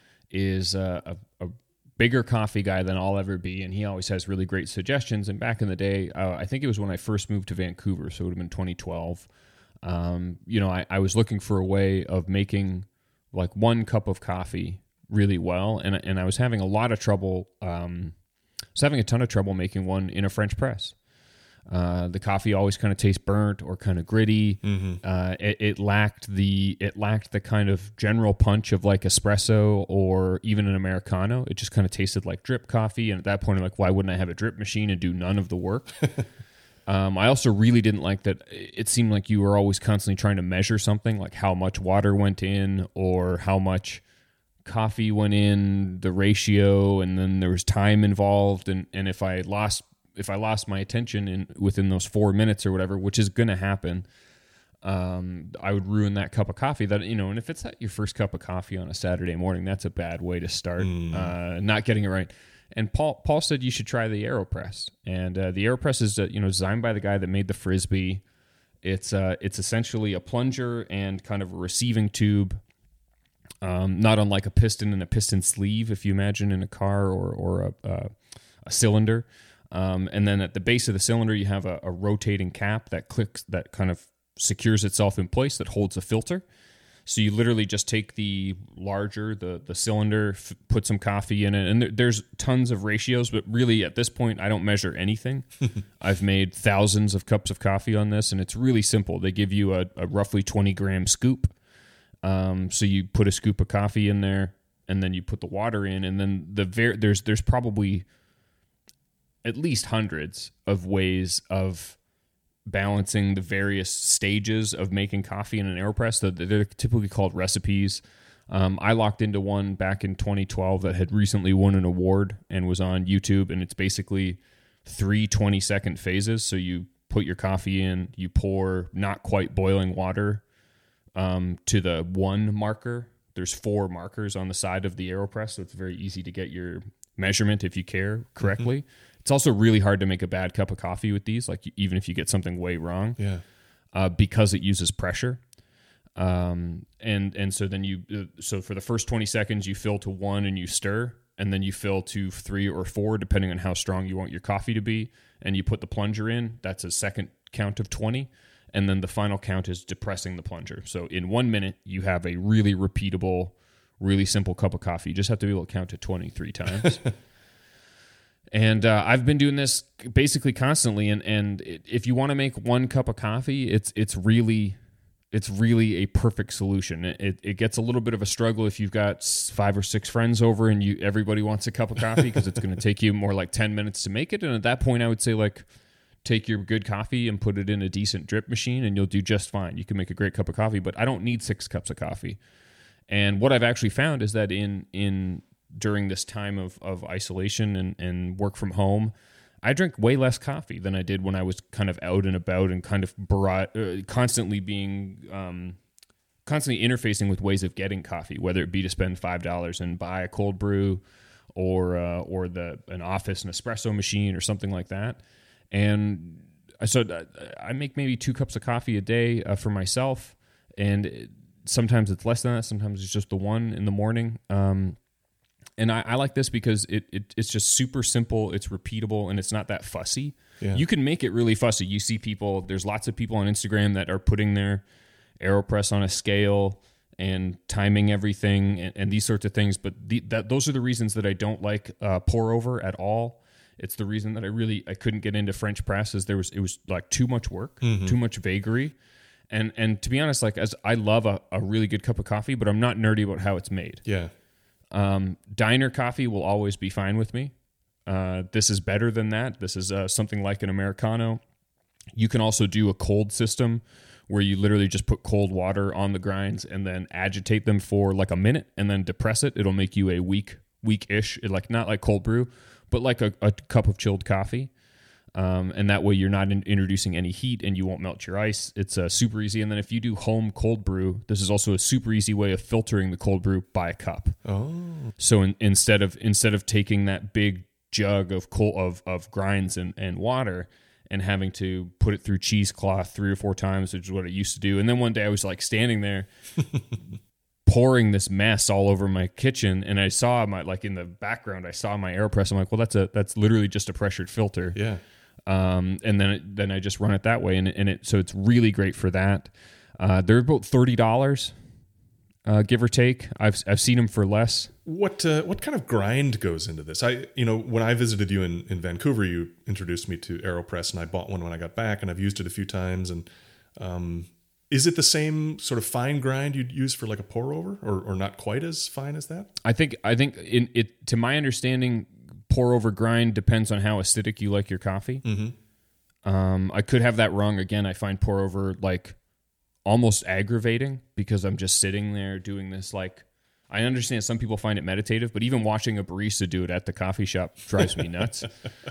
is a, a, a bigger coffee guy than I'll ever be, and he always has really great suggestions. And back in the day, uh, I think it was when I first moved to Vancouver, so it would have been twenty twelve. Um, you know, I, I was looking for a way of making like one cup of coffee really well, and and I was having a lot of trouble. Um, I was having a ton of trouble making one in a French press. Uh, the coffee always kind of tastes burnt or kind of gritty. Mm-hmm. Uh, it, it lacked the it lacked the kind of general punch of like espresso or even an Americano. It just kind of tasted like drip coffee. And at that point, I'm like, why wouldn't I have a drip machine and do none of the work? um, I also really didn't like that. It seemed like you were always constantly trying to measure something, like how much water went in or how much coffee went in, the ratio, and then there was time involved. And, and if I lost if I lost my attention in within those four minutes or whatever, which is going to happen, um, I would ruin that cup of coffee. That, you know, and if it's not your first cup of coffee on a Saturday morning, that's a bad way to start, mm. uh, not getting it right. And Paul Paul said you should try the AeroPress. And uh, the AeroPress is, uh, you know, designed by the guy that made the Frisbee. It's uh, it's essentially a plunger and kind of a receiving tube, um, not unlike a piston and a piston sleeve, if you imagine in a car or or a, uh, a cylinder. Um, and then at the base of the cylinder, you have a, a rotating cap that clicks, that kind of secures itself in place, that holds a filter. So you literally just take the larger, the the cylinder, f- put some coffee in it, and there, there's tons of ratios, but really at this point, I don't measure anything. I've made thousands of cups of coffee on this, and it's really simple. They give you a, a roughly twenty gram scoop. Um, so you put a scoop of coffee in there, and then you put the water in, and then the ver- there's there's probably at least hundreds of ways of balancing the various stages of making coffee in an AeroPress. They're typically called recipes. Um, I locked into one back in twenty twelve that had recently won an award and was on YouTube, and it's basically three twenty-second phases. So you put your coffee in, you pour not quite boiling water um, to the one marker, There's four markers on the side of the AeroPress, so it's very easy to get your measurement if you care correctly. Mm-hmm. It's also really hard to make a bad cup of coffee with these, like even if you get something way wrong, yeah, uh, because it uses pressure. Um, and and so then you uh, so for the first twenty seconds you fill to one and you stir, and then you fill to three or four depending on how strong you want your coffee to be, and you put the plunger in. That's a second count of twenty, and then the final count is depressing the plunger. So in one minute you have a really repeatable, really simple cup of coffee. You just have to be able to count to twenty-three times. And uh, I've been doing this basically constantly, and and if you want to make one cup of coffee, it's it's really It's really a perfect solution. It, it gets a little bit of a struggle if you've got five or six friends over and you everybody wants a cup of coffee, because it's going to take you more like ten minutes to make it. And at that point, I would say like take your good coffee and put it in a decent drip machine, and you'll do just fine. You can make a great cup of coffee, but I don't need six cups of coffee. And what I've actually found is that in in during this time of of isolation and, and work from home, I drink way less coffee than I did when I was kind of out and about and kind of brought, uh, constantly being, um, constantly interfacing with ways of getting coffee, whether it be to spend five dollars and buy a cold brew, or uh, or the an office Nespresso machine or something like that. And so I make maybe two cups of coffee a day uh, for myself, and it, sometimes it's less than that. Sometimes it's just the one in the morning. Um, And I, I like this because it, it it's just super simple, it's repeatable, and it's not that fussy. Yeah. You can make it really fussy. You see people, there's lots of people on Instagram that are putting their AeroPress on a scale and timing everything and, and these sorts of things. But the, that those are the reasons that I don't like uh, pour over at all. It's the reason that I really I couldn't get into French press, is there was it was like too much work, mm-hmm. too much vagary. And and to be honest, like as I love a, a really good cup of coffee, but I'm not nerdy about how it's made. Yeah. Um, diner coffee will always be fine with me. Uh, this is better than that. This is uh, something like an Americano. You can also do a cold system where you literally just put cold water on the grinds and then agitate them for like a minute and then depress it. It'll make you a weak, weak-ish, like not like cold brew, but like a, a cup of chilled coffee. Um, and that way you're not in, introducing any heat and you won't melt your ice. It's uh, super easy. And then if you do home cold brew, this is also a super easy way of filtering the cold brew by a cup. Oh. So in, instead of instead of taking that big jug of cold, of of grinds and, and water and having to put it through cheesecloth three or four times, which is what I used to do. And then one day I was like standing there pouring this mess all over my kitchen, and I saw my like in the background I saw my AeroPress. I'm like, well, that's a that's literally just a pressured filter. Yeah. Um, and then it, then I just run it that way, and, and it so it's really great for that. Uh, they're about thirty dollars, uh, give or take. I've I've seen them for less. What uh, what kind of grind goes into this? I you know when I visited you in, in Vancouver, you introduced me to AeroPress, and I bought one when I got back, and I've used it a few times. And um, is it the same sort of fine grind you'd use for like a pour over, or or not quite as fine as that? I think I think in it to my understanding, pour over grind depends on how acidic you like your coffee. Mm-hmm. Um, I could have that wrong. Again, I find pour over like almost aggravating because I'm just sitting there doing this. Like, I understand some people find it meditative, but even watching a barista do it at the coffee shop drives me nuts.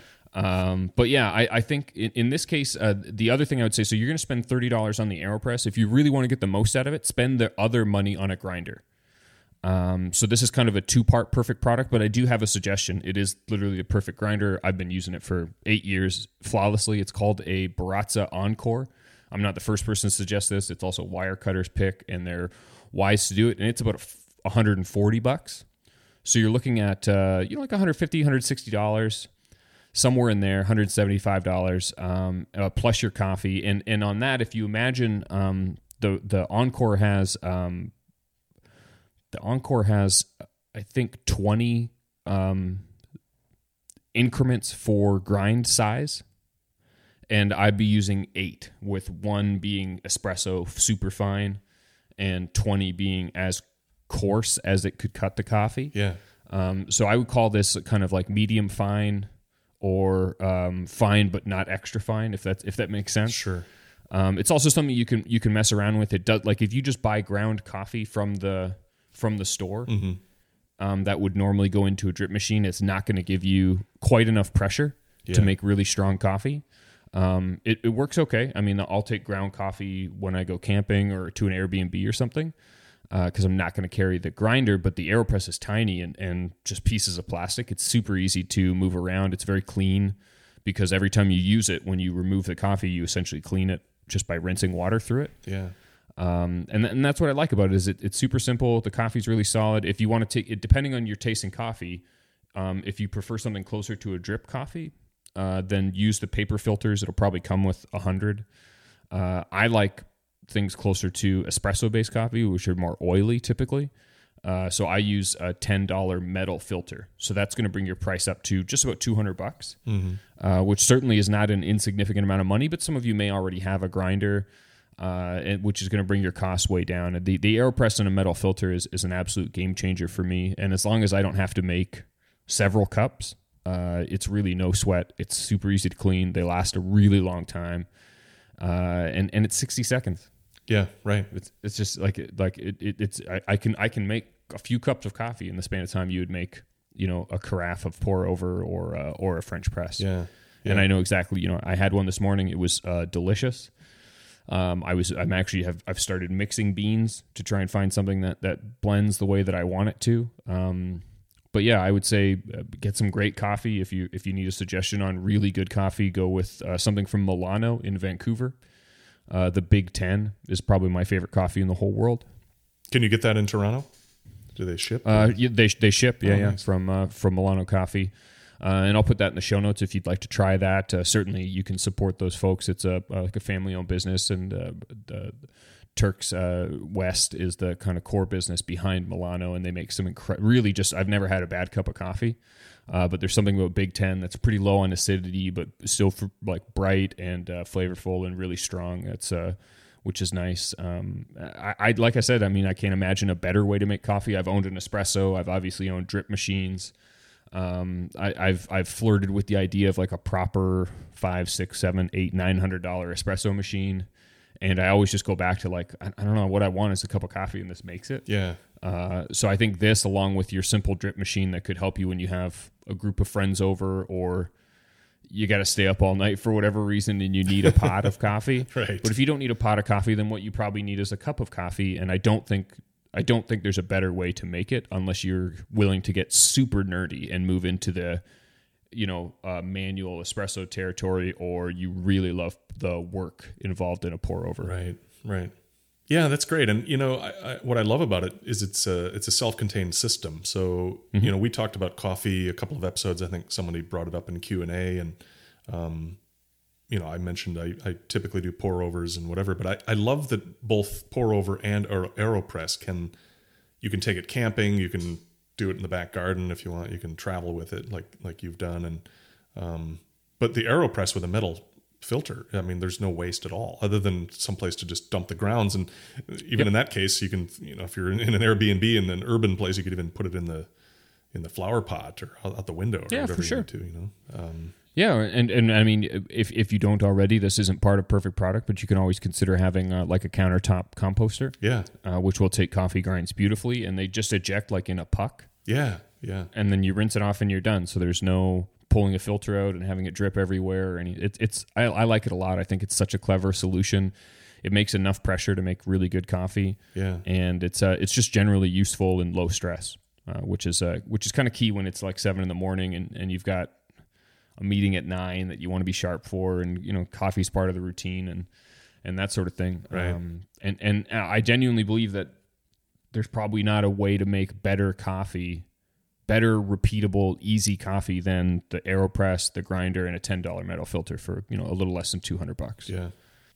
Um, but yeah, I, I think in, in this case, uh, the other thing I would say, so you're going to spend thirty dollars on the AeroPress. If you really want to get the most out of it, spend the other money on a grinder. Um, so this is kind of a two-part perfect product, but I do have a suggestion. It is literally a perfect grinder. I've been using it for eight years flawlessly. It's called a Baratza Encore. I'm not the first person to suggest this. It's also Wirecutter's pick, and they're wise to do it. And it's about one hundred forty bucks. So you're looking at, uh, you know, like one hundred fifty dollars, one hundred sixty dollars, somewhere in there, one hundred seventy-five dollars, um, uh, plus your coffee. And, and on that, if you imagine, um, the, the Encore has, um, The Encore has, I think, twenty um, increments for grind size, and I'd be using eight, with one being espresso super fine and twenty being as coarse as it could cut the coffee. Yeah. Um, so I would call this kind of like medium fine or um, fine but not extra fine, if that's if that makes sense. Sure. Um, it's also something you can you can mess around with. It does, like if you just buy ground coffee from the from the store, mm-hmm. um, that would normally go into a drip machine. It's not going to give you quite enough pressure yeah. to make really strong coffee. Um, it, it works okay. I mean, I'll take ground coffee when I go camping or to an Airbnb or something. because uh, I'm not going to carry the grinder, but the AeroPress is tiny and, and just pieces of plastic. It's super easy to move around. It's very clean because every time you use it, when you remove the coffee, you essentially clean it just by rinsing water through it. Yeah. Um, and, and that's what I like about it is it, it's super simple. The coffee's really solid. If you want to take it, depending on your taste in coffee, um, if you prefer something closer to a drip coffee, uh, then use the paper filters. It'll probably come with a hundred. Uh, I like things closer to espresso-based coffee, which are more oily typically. Uh, so I use a ten dollars metal filter. So that's going to bring your price up to just about two hundred bucks, mm-hmm. uh, which certainly is not an insignificant amount of money, but some of you may already have a grinder, uh, and, which is going to bring your costs way down. The, the AeroPress in a metal filter is, is an absolute game changer for me. And as long as I don't have to make several cups, uh, it's really no sweat. It's super easy to clean. They last a really long time. Uh, and, and it's sixty seconds. Yeah, right. It's it's just like like it, it it's I, I can I can make a few cups of coffee in the span of time you would make, you know, a carafe of pour over or uh, or a French press. Yeah, yeah. And I know exactly, you know, I had one this morning. It was uh, delicious. Um, I was I'm actually have I've started mixing beans to try and find something that that blends the way that I want it to. Um, but yeah, I would say uh, get some great coffee. If you if you need a suggestion on really good coffee, go with uh, something from Milano in Vancouver. Uh, the Big Ten is probably my favorite coffee in the whole world. Can you get that in Toronto? Do they ship? Uh, yeah, they they ship, yeah, oh, yeah, nice. from uh, from Milano Coffee, uh, and I'll put that in the show notes if you'd like to try that. Uh, certainly, you can support those folks. It's a uh, like a family owned business, and uh, the Turks uh, West is the kind of core business behind Milano, and they make some incre- really just. I've never had a bad cup of coffee. Uh, but there's something about Big Ten that's pretty low on acidity, but still for, like bright and uh, flavorful and really strong. That's uh, which is nice. Um, I, I like I said, I mean, I can't imagine a better way to make coffee. I've owned an espresso. I've obviously owned drip machines. Um, I, I've I've flirted with the idea of like a proper five, six, seven, eight, nine hundred dollar espresso machine, and I always just go back to like I, I don't know what I want is a cup of coffee, and this makes it. Yeah. Uh, so I think this, along with your simple drip machine, that could help you when you have a group of friends over, or you got to stay up all night for whatever reason, and you need a pot of coffee. Right. But if you don't need a pot of coffee, then what you probably need is a cup of coffee. And I don't think I don't think there's a better way to make it unless you're willing to get super nerdy and move into the, you know, uh, manual espresso territory, or you really love the work involved in a pour over. Right. Right. Yeah, that's great. And, you know, I, I, what I love about it is it's a, it's a self-contained system. So, mm-hmm. you know, we talked about coffee a couple of episodes. I think somebody brought it up in Q and A. And, um, you know, I mentioned I, I typically do pour-overs and whatever. But I, I love that both pour-over and AeroPress can, you can take it camping. You can do it in the back garden if you want. You can travel with it like like you've done. And um, but the AeroPress with a metal filter, I mean, there's no waste at all other than someplace to just dump the grounds. And even yep. in that case, you can, you know, if you're in, in an Airbnb in an urban place, you could even put it in the in the flower pot or out, out the window or yeah, whatever for you sure. need to, you know. Um, yeah, and, and I mean, if if you don't already, this isn't part of Perfect Product, but you can always consider having uh, like a countertop composter. Yeah. Uh, which will take coffee grinds beautifully, and they just eject like in a puck. Yeah, yeah. And then you rinse it off and you're done. So there's no pulling a filter out and having it drip everywhere. Or any, it, it's I, I like it a lot. I think it's such a clever solution. It makes enough pressure to make really good coffee. Yeah. And it's uh, it's just generally useful and low stress, uh, which is uh, which is kind of key when it's like seven in the morning and, and you've got a meeting at nine that you want to be sharp for, and you know coffee's part of the routine and and that sort of thing. Right. Um, and and I genuinely believe that there's probably not a way to make better coffee, better repeatable, easy coffee than the AeroPress, the grinder, and a ten dollar metal filter for you know a little less than two hundred bucks. Yeah.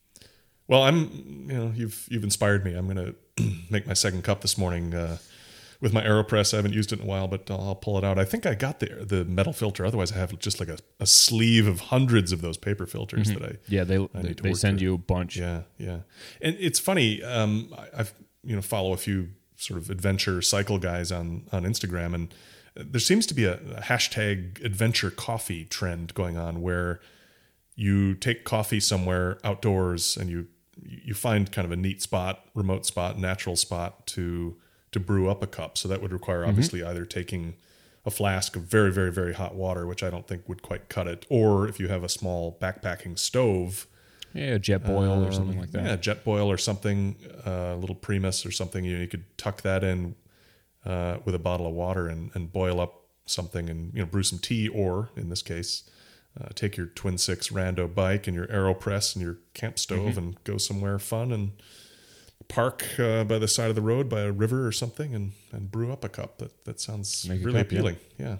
Well, I'm you know you've you've inspired me. I'm gonna make my second cup this morning. Uh, With my AeroPress, I haven't used it in a while, but I'll pull it out. I think I got the the metal filter. Otherwise, I have just like a, a sleeve of hundreds of those paper filters Mm-hmm. that I yeah they I they, need to they work send to. you a bunch. Yeah, yeah. And it's funny. Um, I, I've you know follow a few sort of adventure cycle guys on on Instagram, and there seems to be a, a hashtag adventure coffee trend going on where you take coffee somewhere outdoors and you you find kind of a neat spot, remote spot, natural spot to. to brew up a cup. So that would require obviously mm-hmm. either taking a flask of very, very, very hot water, which I don't think would quite cut it. Or if you have a small backpacking stove, Yeah, a jet boil um, or something like that. Yeah, jet boil or something, a uh, little Primus or something. You know, you could tuck that in uh, with a bottle of water and, and boil up something and, you know, brew some tea, or in this case, uh, take your Twin Six Rando bike and your AeroPress and your camp stove mm-hmm. and go somewhere fun and park uh, by the side of the road by a river or something and, and brew up a cup. That that sounds Make really cup, appealing. Yeah. yeah.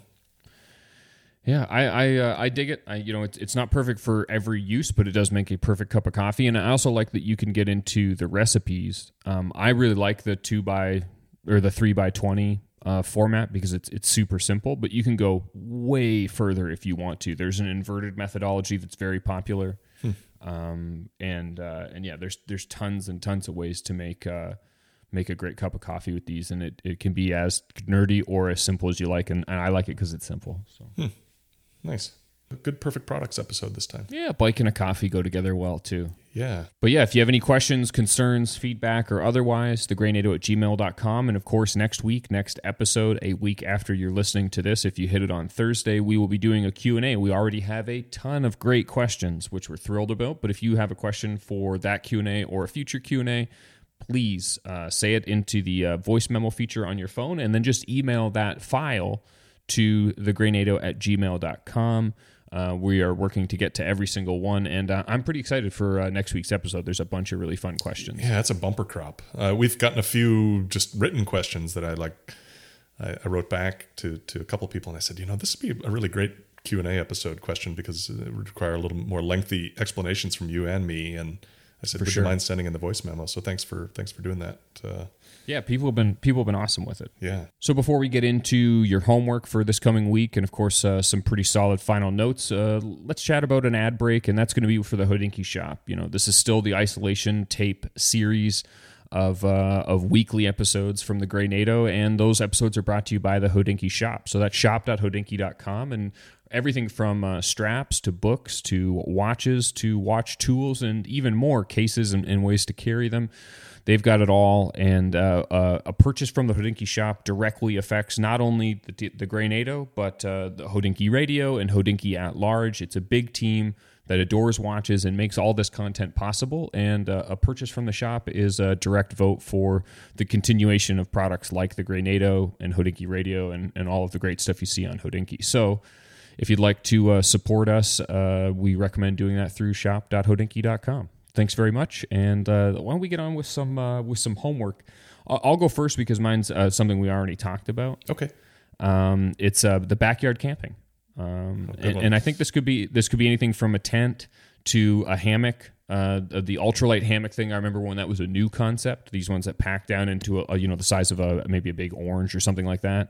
Yeah, I I, uh, I dig it. I, you know, it's it's not perfect for every use, but it does make a perfect cup of coffee. And I also like that you can get into the recipes. Um, I really like the two by or the three by twenty uh, format because it's it's super simple. But you can go way further if you want to. There's an inverted methodology that's very popular, hmm. um, and uh, and yeah, there's there's tons and tons of ways to make. Uh, make a great cup of coffee with these, and it, it can be as nerdy or as simple as you like, and, and I like it because it's simple. So. Hmm. Nice. A good Perfect Products episode this time. Yeah, bike and a coffee go together well, too. Yeah. But yeah, if you have any questions, concerns, feedback, or otherwise, the grey nado at gmail dot com. And of course, next week, next episode, a week after you're listening to this, if you hit it on Thursday, we will be doing a Q and A. We already have a ton of great questions, which we're thrilled about. But if you have a question for that Q and A or a future Q and A, please uh, say it into the uh, voice memo feature on your phone, and then just email that file to the grey nado at gmail dot com. Uh, we are working to get to every single one, and uh, I'm pretty excited for uh, next week's episode. There's a bunch of really fun questions. Yeah, it's a bumper crop. Uh, we've gotten a few just written questions that I like. I, I wrote back to, to a couple of people, and I said, you know, this would be a really great Q and A episode question because it would require a little more lengthy explanations from you and me, and I said, for would sure. you mind sending in the voice memo? So thanks for thanks for doing that. Uh, yeah, people have been people have been awesome with it. Yeah. So before we get into your homework for this coming week, and of course uh, some pretty solid final notes, uh, let's chat about an ad break, and that's going to be for the Hodinkee Shop. You know, this is still the isolation tape series of uh, of weekly episodes from the Grey Nado, and those episodes are brought to you by the Hodinkee Shop. So that's shop dot hodinkee dot com, and everything from uh, straps to books to watches to watch tools and even more cases and, and ways to carry them. They've got it all, and uh, uh, a purchase from the Hodinkee Shop directly affects not only the, the Grey Nado, but uh, the Hodinkee Radio and Hodinkee at large. It's a big team that adores watches and makes all this content possible, and uh, a purchase from the shop is a direct vote for the continuation of products like the Grey Nado and Hodinkee Radio and, and all of the great stuff you see on Hodinkee. So if you'd like to uh, support us, uh, we recommend doing that through shop dot hodinkee dot com. Thanks very much, and uh, why don't we get on with some uh, with some homework? I'll, I'll go first because mine's uh, something we already talked about. Okay, um, it's uh, the backyard camping, um, and, and I think this could be this could be anything from a tent to a hammock. Uh, the ultralight hammock thing, I remember when that was a new concept. These ones that pack down into a, a you know the size of a maybe a big orange or something like that.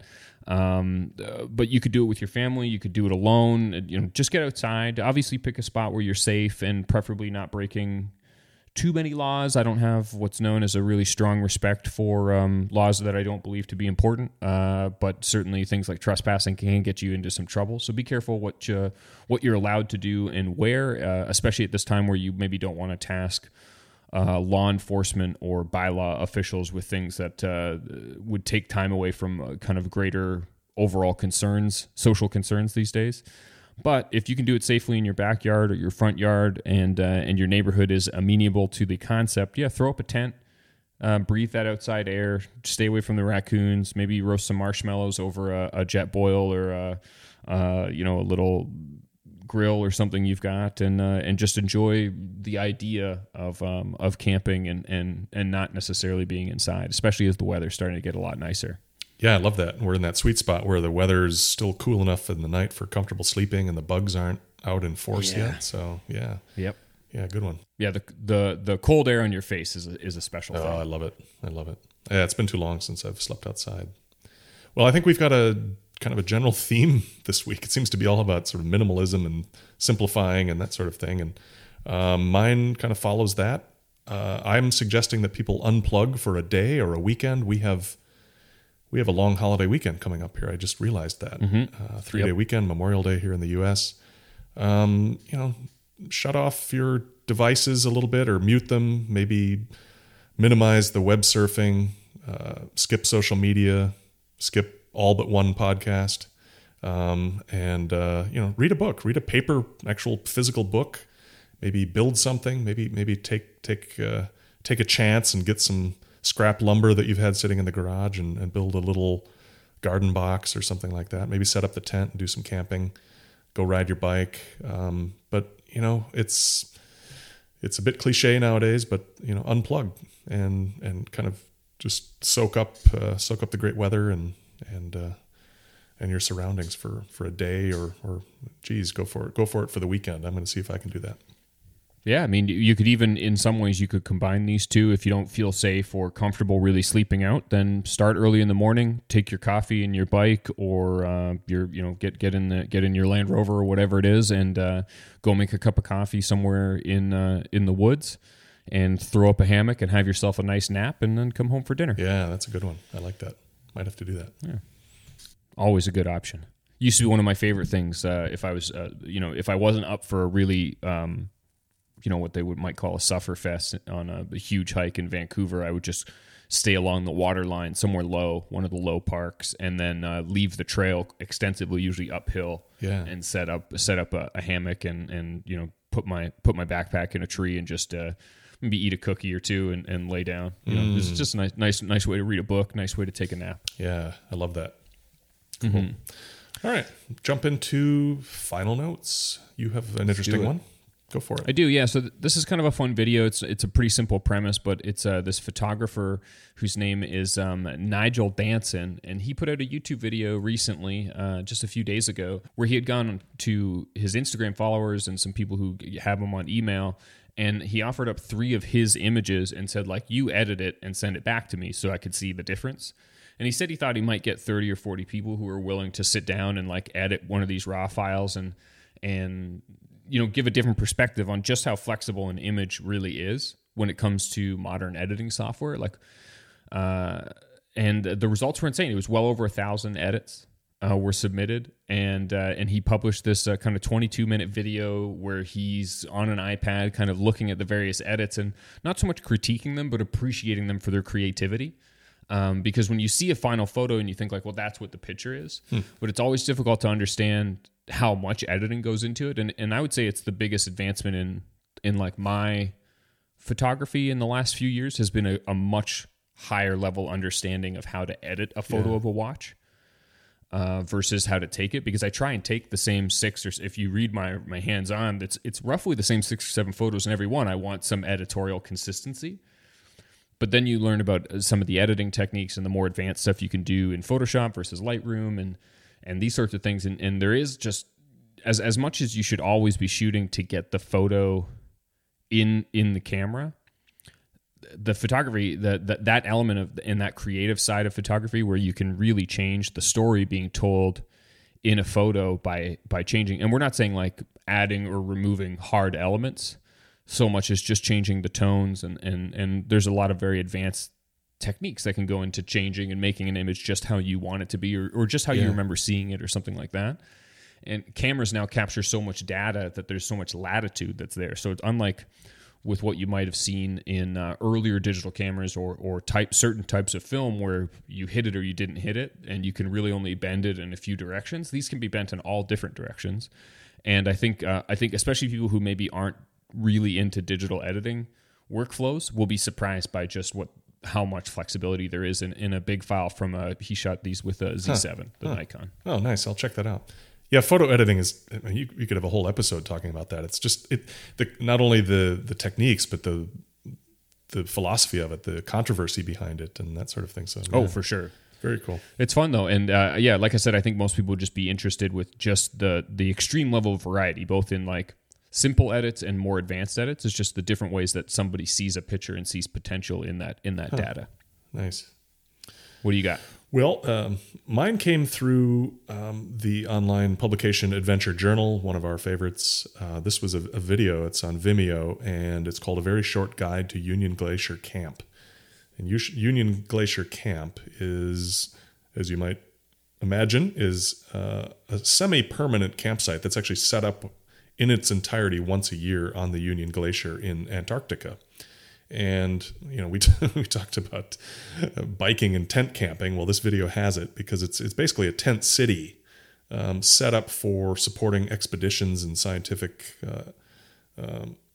Um, uh, but you could do it with your family. You could do it alone. You know, just get outside. Obviously, pick a spot where you're safe and preferably not breaking too many laws. I don't have what's known as a really strong respect for um, laws that I don't believe to be important, uh, but certainly things like trespassing can get you into some trouble. So be careful what you, what you're allowed to do and where, uh, especially at this time where you maybe don't want to task uh, law enforcement or bylaw officials with things that uh, would take time away from uh, kind of greater overall concerns, social concerns these days. But if you can do it safely in your backyard or your front yard, and uh, and your neighborhood is amenable to the concept, yeah, throw up a tent, uh, breathe that outside air, stay away from the raccoons, maybe roast some marshmallows over a, a jet boil or a, uh, you know a little grill or something you've got, and uh, and just enjoy the idea of um, of camping and, and and not necessarily being inside, especially as the weather's starting to get a lot nicer. Yeah, I love that. We're in that sweet spot where the weather's still cool enough in the night for comfortable sleeping, and the bugs aren't out in force yeah. yet. So yeah, yep, yeah, good one. Yeah, the the the cold air on your face is a, is a special oh, thing. I love it. I love it. Yeah, it's been too long since I've slept outside. Well, I think we've got a kind of a general theme this week. It seems to be all about sort of minimalism and simplifying and that sort of thing. And um, mine kind of follows that. Uh, I'm suggesting that people unplug for a day or a weekend. We have. We have a long holiday weekend coming up here. I just realized that. Mm-hmm. Uh, three-day yep. weekend, Memorial Day here in the U S. Um, you know, shut off your devices a little bit or mute them. Maybe minimize the web surfing. Uh, skip social media. Skip all but one podcast. Um, and, uh, you know, read a book. Read a paper, actual physical book. maybe build something, maybe maybe take take uh, take a chance and get some scrap lumber that you've had sitting in the garage and, and build a little garden box or something like that. Maybe set up the tent and do some camping, go ride your bike. Um, but you know, it's it's a bit cliche nowadays, but you know, unplug and and kind of just soak up uh, soak up the great weather and and uh, and your surroundings for, for a day or or geez, go for it. Go for it for the weekend. I'm going to see if I can do that. Yeah, I mean, you could even, in some ways, you could combine these two. If you don't feel safe or comfortable really sleeping out, then start early in the morning, take your coffee and your bike, or uh, your, you know, get get in the get in your Land Rover or whatever it is, and uh, go make a cup of coffee somewhere in uh, in the woods, and throw up a hammock and have yourself a nice nap, and then come home for dinner. Yeah, that's a good one. I like that. Might have to do that. Yeah, always a good option. Used to be one of my favorite things. Uh, if I was, uh, you know, if I wasn't up for a really um, you know, what they would might call a sufferfest on a, a huge hike in Vancouver, I would just stay along the water line somewhere low, one of the low parks, and then uh, leave the trail extensively, usually uphill, yeah. and set up set up a, a hammock and and you know put my put my backpack in a tree and just uh, maybe eat a cookie or two and, and lay down. You know, Mm. it's just a nice nice nice way to read a book, nice way to take a nap. Yeah, I love that. Cool. Mm-hmm. All right, jump into final notes. You have an interesting one. Go for it. I do, yeah. So th- this is kind of a fun video. It's it's a pretty simple premise, but it's uh, this photographer whose name is um, Nigel Danson, and he put out a YouTube video recently, uh, just a few days ago, where he had gone to his Instagram followers and some people who have him on email, and he offered up three of his images and said, like, you edit it and send it back to me so I could see the difference. And he said he thought he might get thirty or forty people who were willing to sit down and like edit one of these raw files and and you know, give a different perspective on just how flexible an image really is when it comes to modern editing software. Like, uh, and the results were insane. It was well over a thousand edits uh, were submitted, and uh, and he published this uh, kind of twenty-two minute video where he's on an iPad, kind of looking at the various edits and not so much critiquing them, but appreciating them for their creativity. Um, because when you see a final photo and you think like, well, that's what the picture is, hmm. but it's always difficult to understand how much editing goes into it. And and I would say it's the biggest advancement in, in like my photography in the last few years has been a, a much higher level understanding of how to edit a photo yeah. of a watch uh, versus how to take it. Because I try and take the same six, or if you read my, my hands on, it's, it's roughly the same six or seven photos in every one. I want some editorial consistency. But then you learn about some of the editing techniques and the more advanced stuff you can do in Photoshop versus Lightroom and and these sorts of things. And, and there is just, as as much as you should always be shooting to get the photo in in the camera, the photography, the, the, that element of in that creative side of photography where you can really change the story being told in a photo by by changing. And we're not saying like adding or removing hard elements, so much as just changing the tones, and, and, and there's a lot of very advanced techniques that can go into changing and making an image just how you want it to be, or, or just how yeah. you remember seeing it or something like that. And cameras now capture so much data that there's so much latitude that's there. So it's unlike with what you might have seen in uh, earlier digital cameras or or type certain types of film where you hit it or you didn't hit it, and you can really only bend it in a few directions. These can be bent in all different directions. And I think uh, I think especially people who maybe aren't really into digital editing workflows will be surprised by just what how much flexibility there is in, in a big file from a, he shot these with a Z seven, huh. the huh. Nikon. Oh, nice. I'll check that out. Yeah, photo editing is, I mean, you, you could have a whole episode talking about that. It's just, it the not only the the techniques, but the the philosophy of it, the controversy behind it, and that sort of thing. So, oh, yeah. for sure. Very cool. It's fun though, and uh, yeah, like I said, I think most people would just be interested with just the the extreme level of variety, both in like simple edits and more advanced edits. It's just the different ways that somebody sees a picture and sees potential in that in that huh. data. Nice. What do you got? Well, um, mine came through um, the online publication Adventure Journal, one of our favorites. Uh, this was a, a video. It's on Vimeo, and it's called A Very Short Guide to Union Glacier Camp. And U- Union Glacier Camp is, as you might imagine, is uh, a semi-permanent campsite that's actually set up in its entirety once a year on the Union Glacier in Antarctica. And, you know, we t- we talked about uh, biking and tent camping. Well, this video has it because it's it's basically a tent city um, set up for supporting expeditions and scientific uh, um,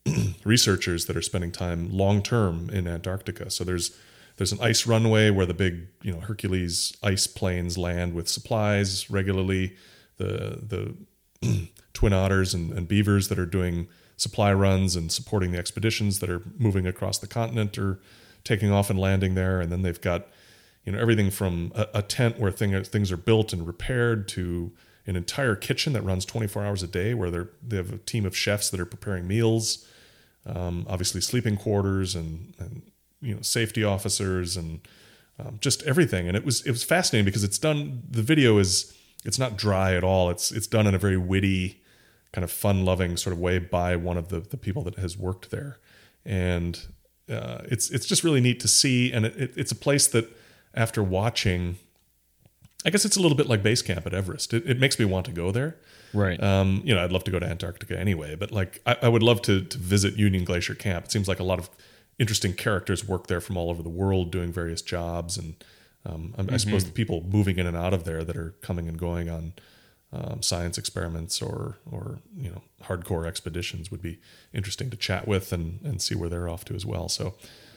researchers that are spending time long term in Antarctica. So there's there's an ice runway where the big, you know, Hercules ice planes land with supplies regularly. The the twin otters and, and beavers that are doing supply runs and supporting the expeditions that are moving across the continent are taking off and landing there. And then they've got, you know, everything from a, a tent where thing, things are built and repaired to an entire kitchen that runs twenty-four hours a day, where they're they have a team of chefs that are preparing meals. Um, obviously, sleeping quarters and, and you know safety officers and um, just everything. And it was it was fascinating because it's done. The video is it's not dry at all. It's it's done in a very witty, kind of fun-loving sort of way by one of the the people that has worked there, and uh, it's it's just really neat to see. And it, it, it's a place that, after watching, I guess it's a little bit like base camp at Everest. It, it makes me want to go there. Right. Um, you know, I'd love to go to Antarctica anyway, but like I, I would love to to visit Union Glacier Camp. It seems like a lot of interesting characters work there from all over the world doing various jobs, and um, I, mm-hmm. I suppose the people moving in and out of there that are coming and going on um, science experiments or or you know hardcore expeditions would be interesting to chat with and and see where they're off to as well. So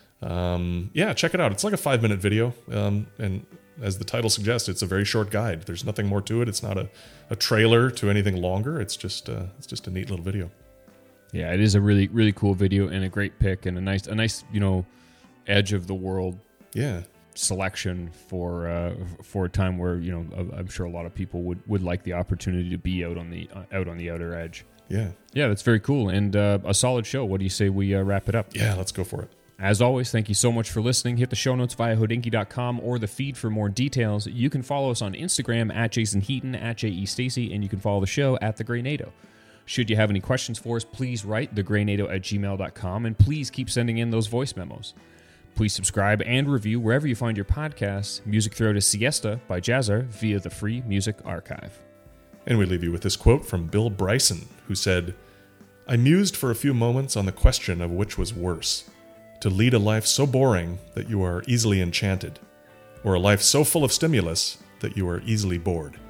um, yeah, check it out. It's like a five minute video, um, and as the title suggests, it's a very short guide. There's nothing more to it. It's not a, a trailer to anything longer. It's just uh, it's just a neat little video. Yeah, it is a really really cool video and a great pick and a nice a nice you know edge of the world yeah selection for uh, for a time where you know I'm sure a lot of people would, would like the opportunity to be out on the uh, out on the outer edge. Yeah, yeah, that's very cool and uh, a solid show. What do you say we uh, wrap it up? Yeah, let's go for it. As always, thank you so much for listening. Hit the show notes via hodinky dot com or the feed for more details. You can follow us on Instagram at Jason Heaton, at J E Stacy, and you can follow the show at The Grey NATO. Should you have any questions for us, please write thegreynato at gmail dot com, and please keep sending in those voice memos. Please subscribe and review wherever you find your podcasts. Music throughout a siesta by Jazzar via the Free Music Archive. And we leave you with this quote from Bill Bryson, who said, "I mused for a few moments on the question of which was worse, to lead a life so boring that you are easily enchanted, or a life so full of stimulus that you are easily bored."